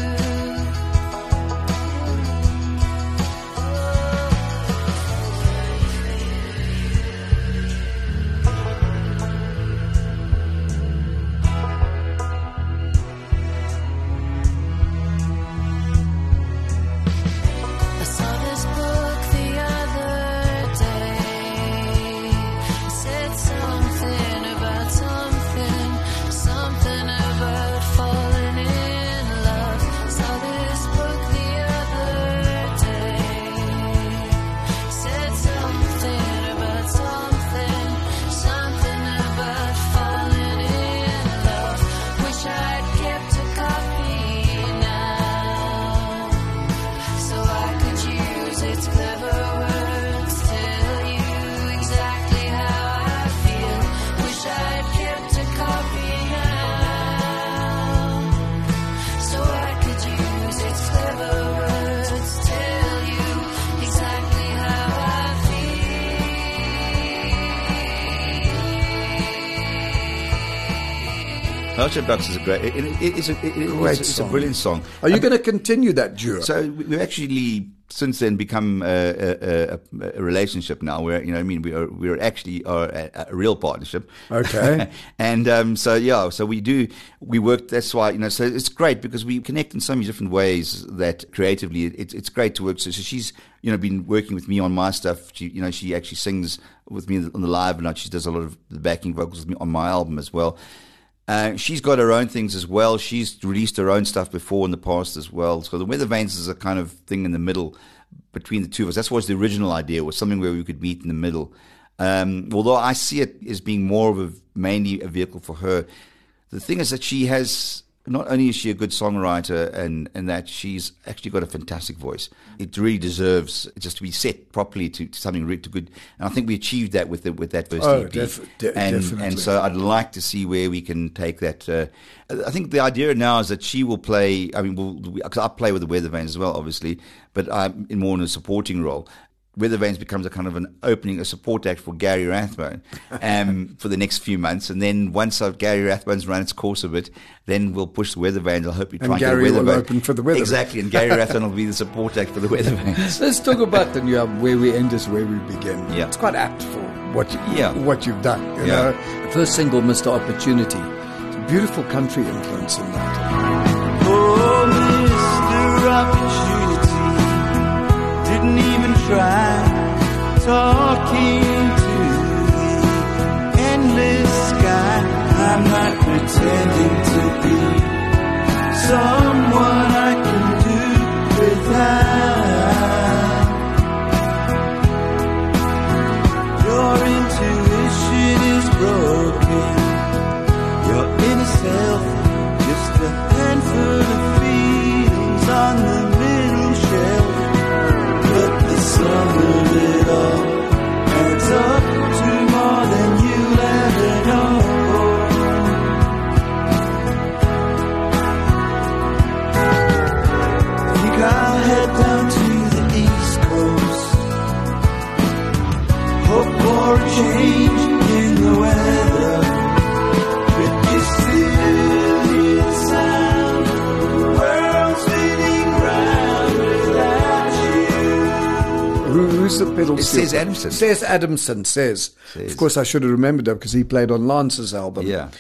I saw this book the other day. It said something about something, something about falling in love. Saw this book the other day. Said something about something, something about falling in love. Wish I'd kept a copy now, so I could use its clever words, tell you exactly how I feel. Wish I'd kept a copy now, so I could use its clever words, tell you exactly how I feel. Heart-Shaped Box is a great, it, it, it is a, it, Great it's, it's a song. brilliant song. Are you going to continue that duo? So we- we've actually since then become a, a, a, a relationship now. Where you know, I mean, we are we are actually are a, a real partnership. Okay. And um, so yeah, so we do we work. That's why you know. So it's great because we connect in so many different ways that creatively it's it's great to work. So, so she's you know been working with me on my stuff. She you know she actually sings with me on the live night. She does a lot of the backing vocals with me on my album as well. Uh, she's got her own things as well. She's released her own stuff before in the past as well. So the Weather Vanes is a kind of thing in the middle between the two of us. That's what was the original idea, was something where we could meet in the middle. Um, although I see it as being more of a, mainly a vehicle for her. The thing is that she has, not only is she a good songwriter and, and that she's actually got a fantastic voice. It really deserves just to be set properly to, to something really good. And I think we achieved that with the, with that first Oh, E P. def- de- and, definitely. and so I'd like to see where we can take that. Uh, I think the idea now is that she will play, I mean, we'll, because I play with the Weather Vanes as well, obviously, but I'm in more in a supporting role. Weather Vanes becomes a kind of an opening, a support act for Gary Rathbone um, for the next few months. And then once our Gary Rathbone's run its course a bit, then we'll push the Weather Vanes. I hope you try And and, Gary get a will Weather open for the Weather Exactly, and Gary Rathbone will be the support act for the Weather Vanes. Let's talk about the new album. Where we end is where we begin. Yeah. It's quite apt for what you, Yeah. what you've done. You Yeah. know, the first single, Mister Opportunity. It's a beautiful country influence in that. Oh, Mister Opportunity, didn't even try talking to the endless sky. I'm not pretending to be someone I can do without. Your intuition is broken. Your inner self, just a handful of feelings on the middle shelf. But the sum of it all adds up to more than you'll ever know. Think I'll head down to the East Coast. Hope for a change in the weather. But you still hear the sound. The world spinning round without you. Who, who's the pedal It steel? says Adamson. Says Adamson, says. Says. Of course, I should have remembered that because he played on Lance's album. Yeah.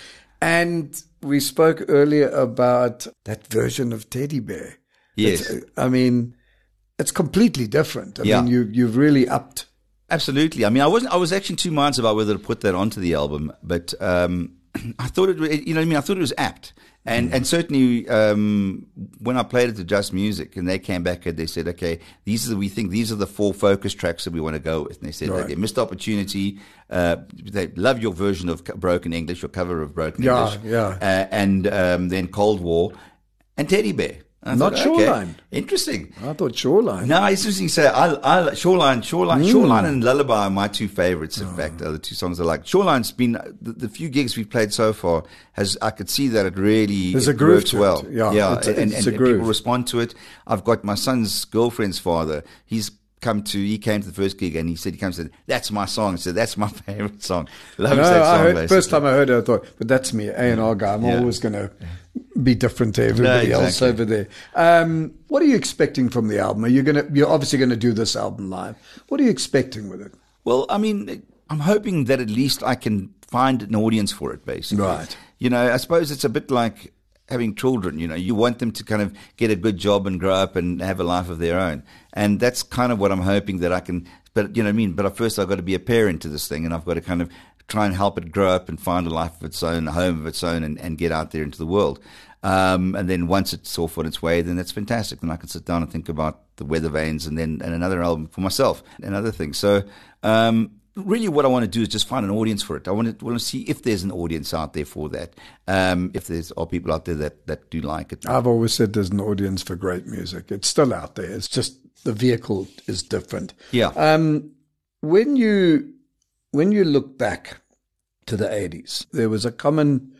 And we spoke earlier about that version of Teddy Bear. Yes. It's, I mean, it's completely different. I Yeah. mean, you, you've really upped. Absolutely. I mean, I wasn't. I was actually in two minds about whether to put that onto the album, but um, I thought it. You know, what I mean, I thought it was apt, and Mm. and certainly um, when I played it to Just Music, and they came back and they said, okay, these are the, we think these are the four focus tracks that we want to go with. And they said, Right. okay, Missed Opportunity. Uh, they love your version of Broken English, your cover of Broken Yeah, English, yeah. uh, and um, then Cold War, and Teddy Bear. And I Not thought, okay, Shoreline. Interesting. I thought Shoreline. No, it's interesting to say. I, I, Shoreline, Shoreline, Mm. Shoreline, and Lullaby are my two favorites. Oh. In fact, are the two songs I like. Shoreline's been the, the few gigs we've played so far. Has I could see that it really There's it a groove works to it. well. Yeah, yeah, it's- and, it's and, a and groove. people respond to it. I've got my son's girlfriend's father. He's come to. He came to the first gig and he said he comes and said, "That's my song." I said, "That's my favorite song." Loves No, that song. I heard, basically. first time I heard it, I thought, but that's me, A and R guy. I'm Yeah. always going to be different to everybody No, else exactly. over there. Um, what are you expecting from the album? Are you going to? You're obviously going to do this album live. What are you expecting with it? Well, I mean, I'm hoping that at least I can find an audience for it, basically. Right. You know, I suppose it's a bit like having children. You know, you want them to kind of get a good job and grow up and have a life of their own. And that's kind of what I'm hoping that I can, but you know what I mean? But first I've got to be a parent to this thing and I've got to kind of try and help it grow up and find a life of its own, a home of its own and, and get out there into the world. Um, and then once it's off on its way, then that's fantastic. Then I can sit down and think about the Weather Vanes and then and another album for myself and other things. So um, really what I want to do is just find an audience for it. I want to, want to see if there's an audience out there for that, um, if there's are people out there that, that do like it. I've always said there's an audience for great music. It's still out there. It's just the vehicle is different. Yeah. Um, when you when you look back to the eighties, there was a common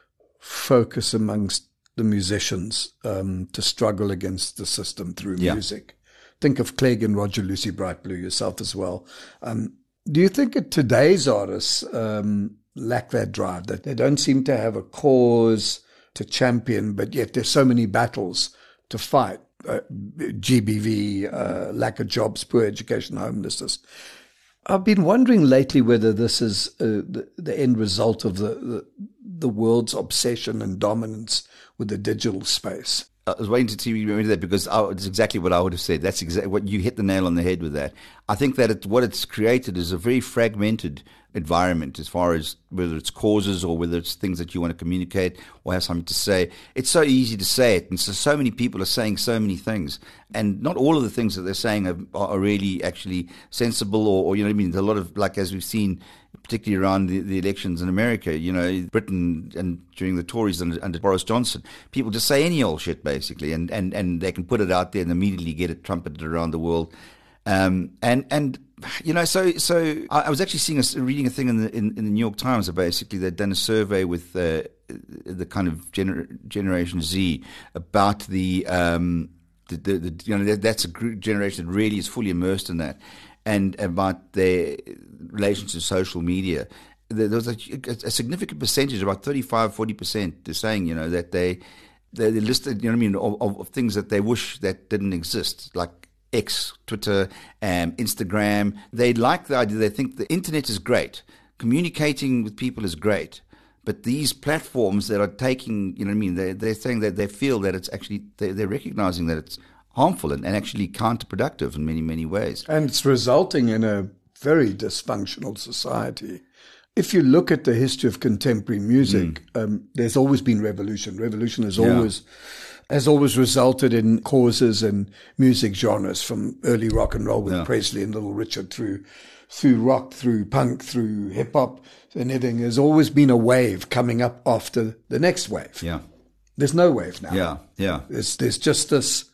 focus amongst the musicians um, to struggle against the system through Yeah. music. Think of Clegg and Roger Lucy Bright Blue, yourself as well. Um, do you think that today's artists um, lack that drive, that they don't seem to have a cause to champion, but yet there's so many battles to fight? Uh, G B V, uh, lack of jobs, poor education, homelessness. I've been wondering lately whether this is uh, the, the end result of the, the the world's obsession and dominance with the digital space. I was waiting to see you remember that because I, it's exactly what I would have said. That's exactly what you hit the nail on the head with that. I think that it, what it's created is a very fragmented environment as far as whether it's causes or whether it's things that you want to communicate or have something to say. It's so easy to say it, and so so many people are saying so many things, and not all of the things that they're saying are, are really actually sensible or, or you know what I mean. There's a lot of, like as we've seen, particularly around the, the elections in America, you know, Britain and during the Tories under, under Boris Johnson, people just say any old shit basically, and, and, and they can put it out there and immediately get it trumpeted around the world. Um, and, and, you know, so, so I, I was actually seeing a, reading a thing in the, in, in the New York Times that basically they'd done a survey with, uh, the kind of gener- Generation Z about the, um, the, the, the you know, that, that's a group generation that really is fully immersed in that. And about their relation to social media. There was a, a significant percentage, about thirty-five, forty percent, they're saying, you know, that they, they listed, you know what I mean, of, of, of things that they wish that didn't exist, like X, Twitter, um, Instagram. They like the idea, they think the internet is great. Communicating with people is great. But these platforms that are taking, you know what I mean, they, they're saying that they feel that it's actually, they, they're recognizing that it's harmful and, and actually counterproductive in many, many ways. And it's resulting in a very dysfunctional society. If you look at the history of contemporary music, mm. um, there's always been revolution. Revolution has Yeah. always has always resulted in causes and music genres, from early rock and roll with Yeah. Presley and Little Richard through through rock, through punk, through hip hop and everything. There's always been a wave coming up after the next wave. Yeah. There's no wave now. Yeah. Yeah. There's there's just this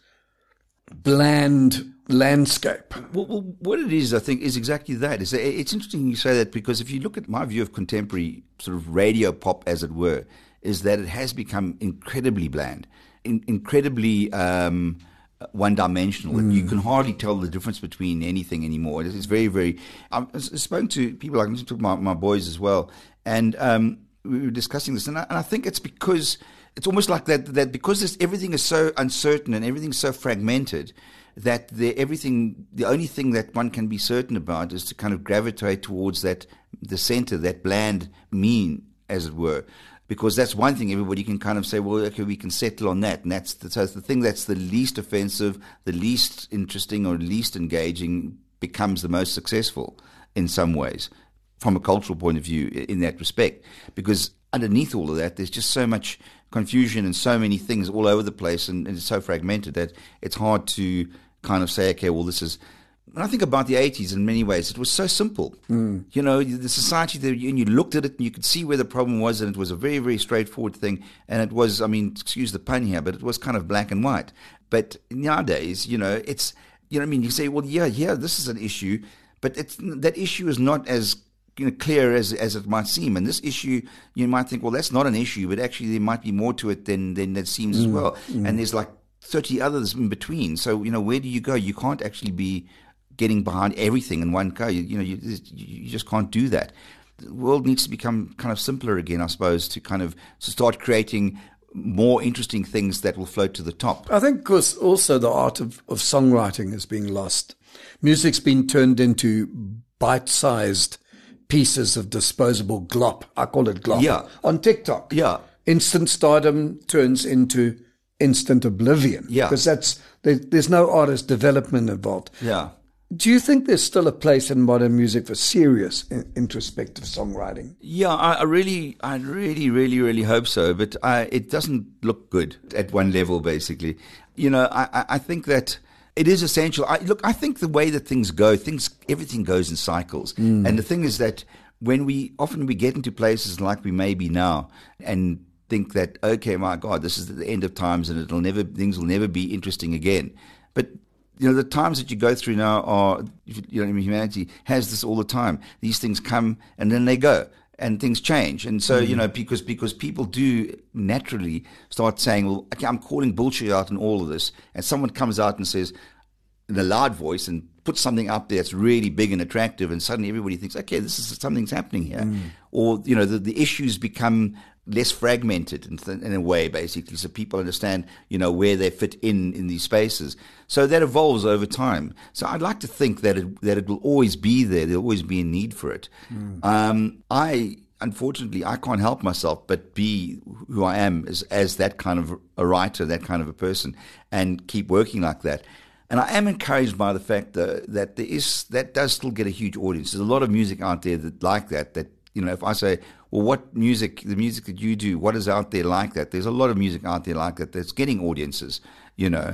bland landscape. Well, well, what it is, I think, is exactly that. It's, it's interesting you say that because if you look at my view of contemporary sort of radio pop, as it were, is that it has become incredibly bland, in, incredibly um, one-dimensional. Mm. You can hardly tell the difference between anything anymore. It's very, very... I've spoken to people, like to my, my boys as well, and um, we were discussing this, and I, and I think it's because... It's almost like that, that because this, everything is so uncertain and everything's so fragmented that the, everything, the only thing that one can be certain about is to kind of gravitate towards that, the center, that bland mean, as it were. because that's one thing everybody can kind of say, well, okay, we can settle on that. And that's the, so the thing that's the least offensive, the least interesting or least engaging becomes the most successful in some ways from a cultural point of view in that respect. Because underneath all of that, there's just so much confusion and so many things all over the place, and, and it's so fragmented that it's hard to kind of say, okay, well, this is... When I think about the eighties, in many ways, it was so simple. Mm. You know, the society, that you, and you looked at it and you could see where the problem was, and it was a very, very straightforward thing. And it was, I mean, excuse the pun here, but it was kind of black and white. But nowadays, you know, it's, you know what I mean? You say, well, yeah, yeah, this is an issue, but it's, that issue is not as, you know, clear as as it might seem. And this issue, you might think, well, that's not an issue, but actually there might be more to it than, than it seems mm. as well. Mm. And there's like thirty others in between. So, you know, where do you go? You can't actually be getting behind everything in one go. You, you know, you, you just can't do that. The world needs to become kind of simpler again, I suppose, to kind of to start creating more interesting things that will float to the top. I think because also the art of, of songwriting is being lost. Music's been turned into bite-sized pieces of disposable glop. I call it glop. Yeah. On TikTok. Yeah. Instant stardom turns into instant oblivion. Yeah. Because that's, there, there's no artist development involved. Yeah. Do you think there's still a place in modern music for serious in- introspective songwriting? Yeah, I, I really, I really, really, really hope so. But I, it doesn't look good at one level, basically. You know, I, I think that it is essential. I, look, I think the way that things go, things, everything goes in cycles. Mm. And the thing is that when we, often we get into places like we may be now and think that, okay, my God, this is the end of times and it'll never, things will never be interesting again. But you know, the times that you go through now are, you know, humanity has this all the time. These things come and then they go, and things change. And so, mm-hmm. you know, because because people do naturally start saying, well, okay, I'm calling bullshit out in all of this. And someone comes out and says in a loud voice and puts something up there that's really big and attractive, and suddenly everybody thinks, okay, this is something's happening here. Mm. Or, you know, the, the issues become less fragmented in, th- in a way, basically, so people understand, you know, where they fit in in these spaces. So that evolves over time. So I'd like to think that it, that it will always be there. There'll always be a need for it. Mm. Um, I, unfortunately, I can't help myself but be who I am as, as that kind of a writer, that kind of a person, and keep working like that. And I am encouraged by the fact that, that there is, that does still get a huge audience. There's a lot of music out there that like that, that, you know, if I say, well, what music, the music that you do, what is out there like that? There's a lot of music out there like that that's getting audiences, you know.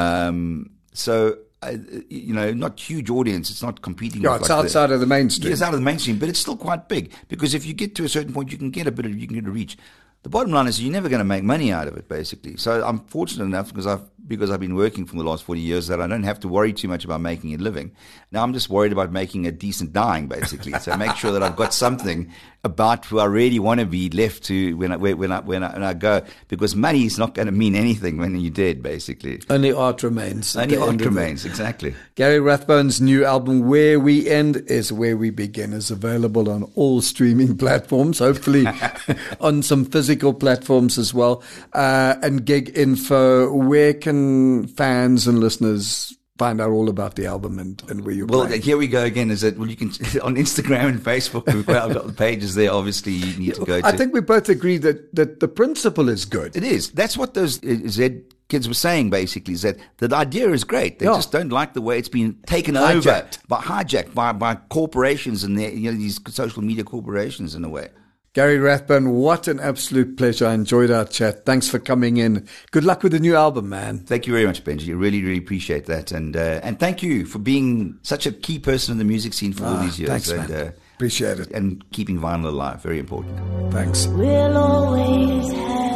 Um, so, uh, you know, not huge audience. It's not competing yeah, with it's like outside the, of the mainstream. It's out of the mainstream, but it's still quite big. Because if you get to a certain point, you can get a bit of, you can get a reach. The bottom line is you're never going to make money out of it, basically. So I'm fortunate enough because I've because I've been working for the last forty years that I don't have to worry too much about making a living. Now I'm just worried about making a decent dying, basically. So make sure that I've got something about who I really want to be left to when I when I when I, when I go, because money is not going to mean anything when you're dead, basically. Only art remains. Only art remains, exactly. Gary Rathbone's new album, Where We End Is Where We Begin, is available on all streaming platforms, hopefully on some physical platforms as well. Uh, and gig info, where can fans and listeners find out all about the album and, and where you're well, playing? Here we go again. Is that well? You can on Instagram and Facebook. We've got, I've got the pages there. Obviously, you need to go to. I think we both agree that that the principle is good. It is. That's what those Z kids were saying. Basically, is that the idea is great. They Yeah. just don't like the way it's been taken Hijacked. over, by hijacked by by corporations and their, you know, these social media corporations in a way. Gary Rathbone, what an absolute pleasure. I enjoyed our chat. Thanks for coming in. Good luck with the new album, man. Thank you very much, Benji. I really, really appreciate that. And uh, and thank you for being such a key person in the music scene for all Ah, these years. thanks, and, man. Uh, Appreciate it. and keeping vinyl alive. Very important. Thanks. We'll always have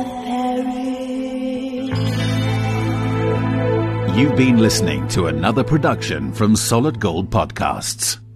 Paris. You've been listening to another production from Solid Gold Podcasts.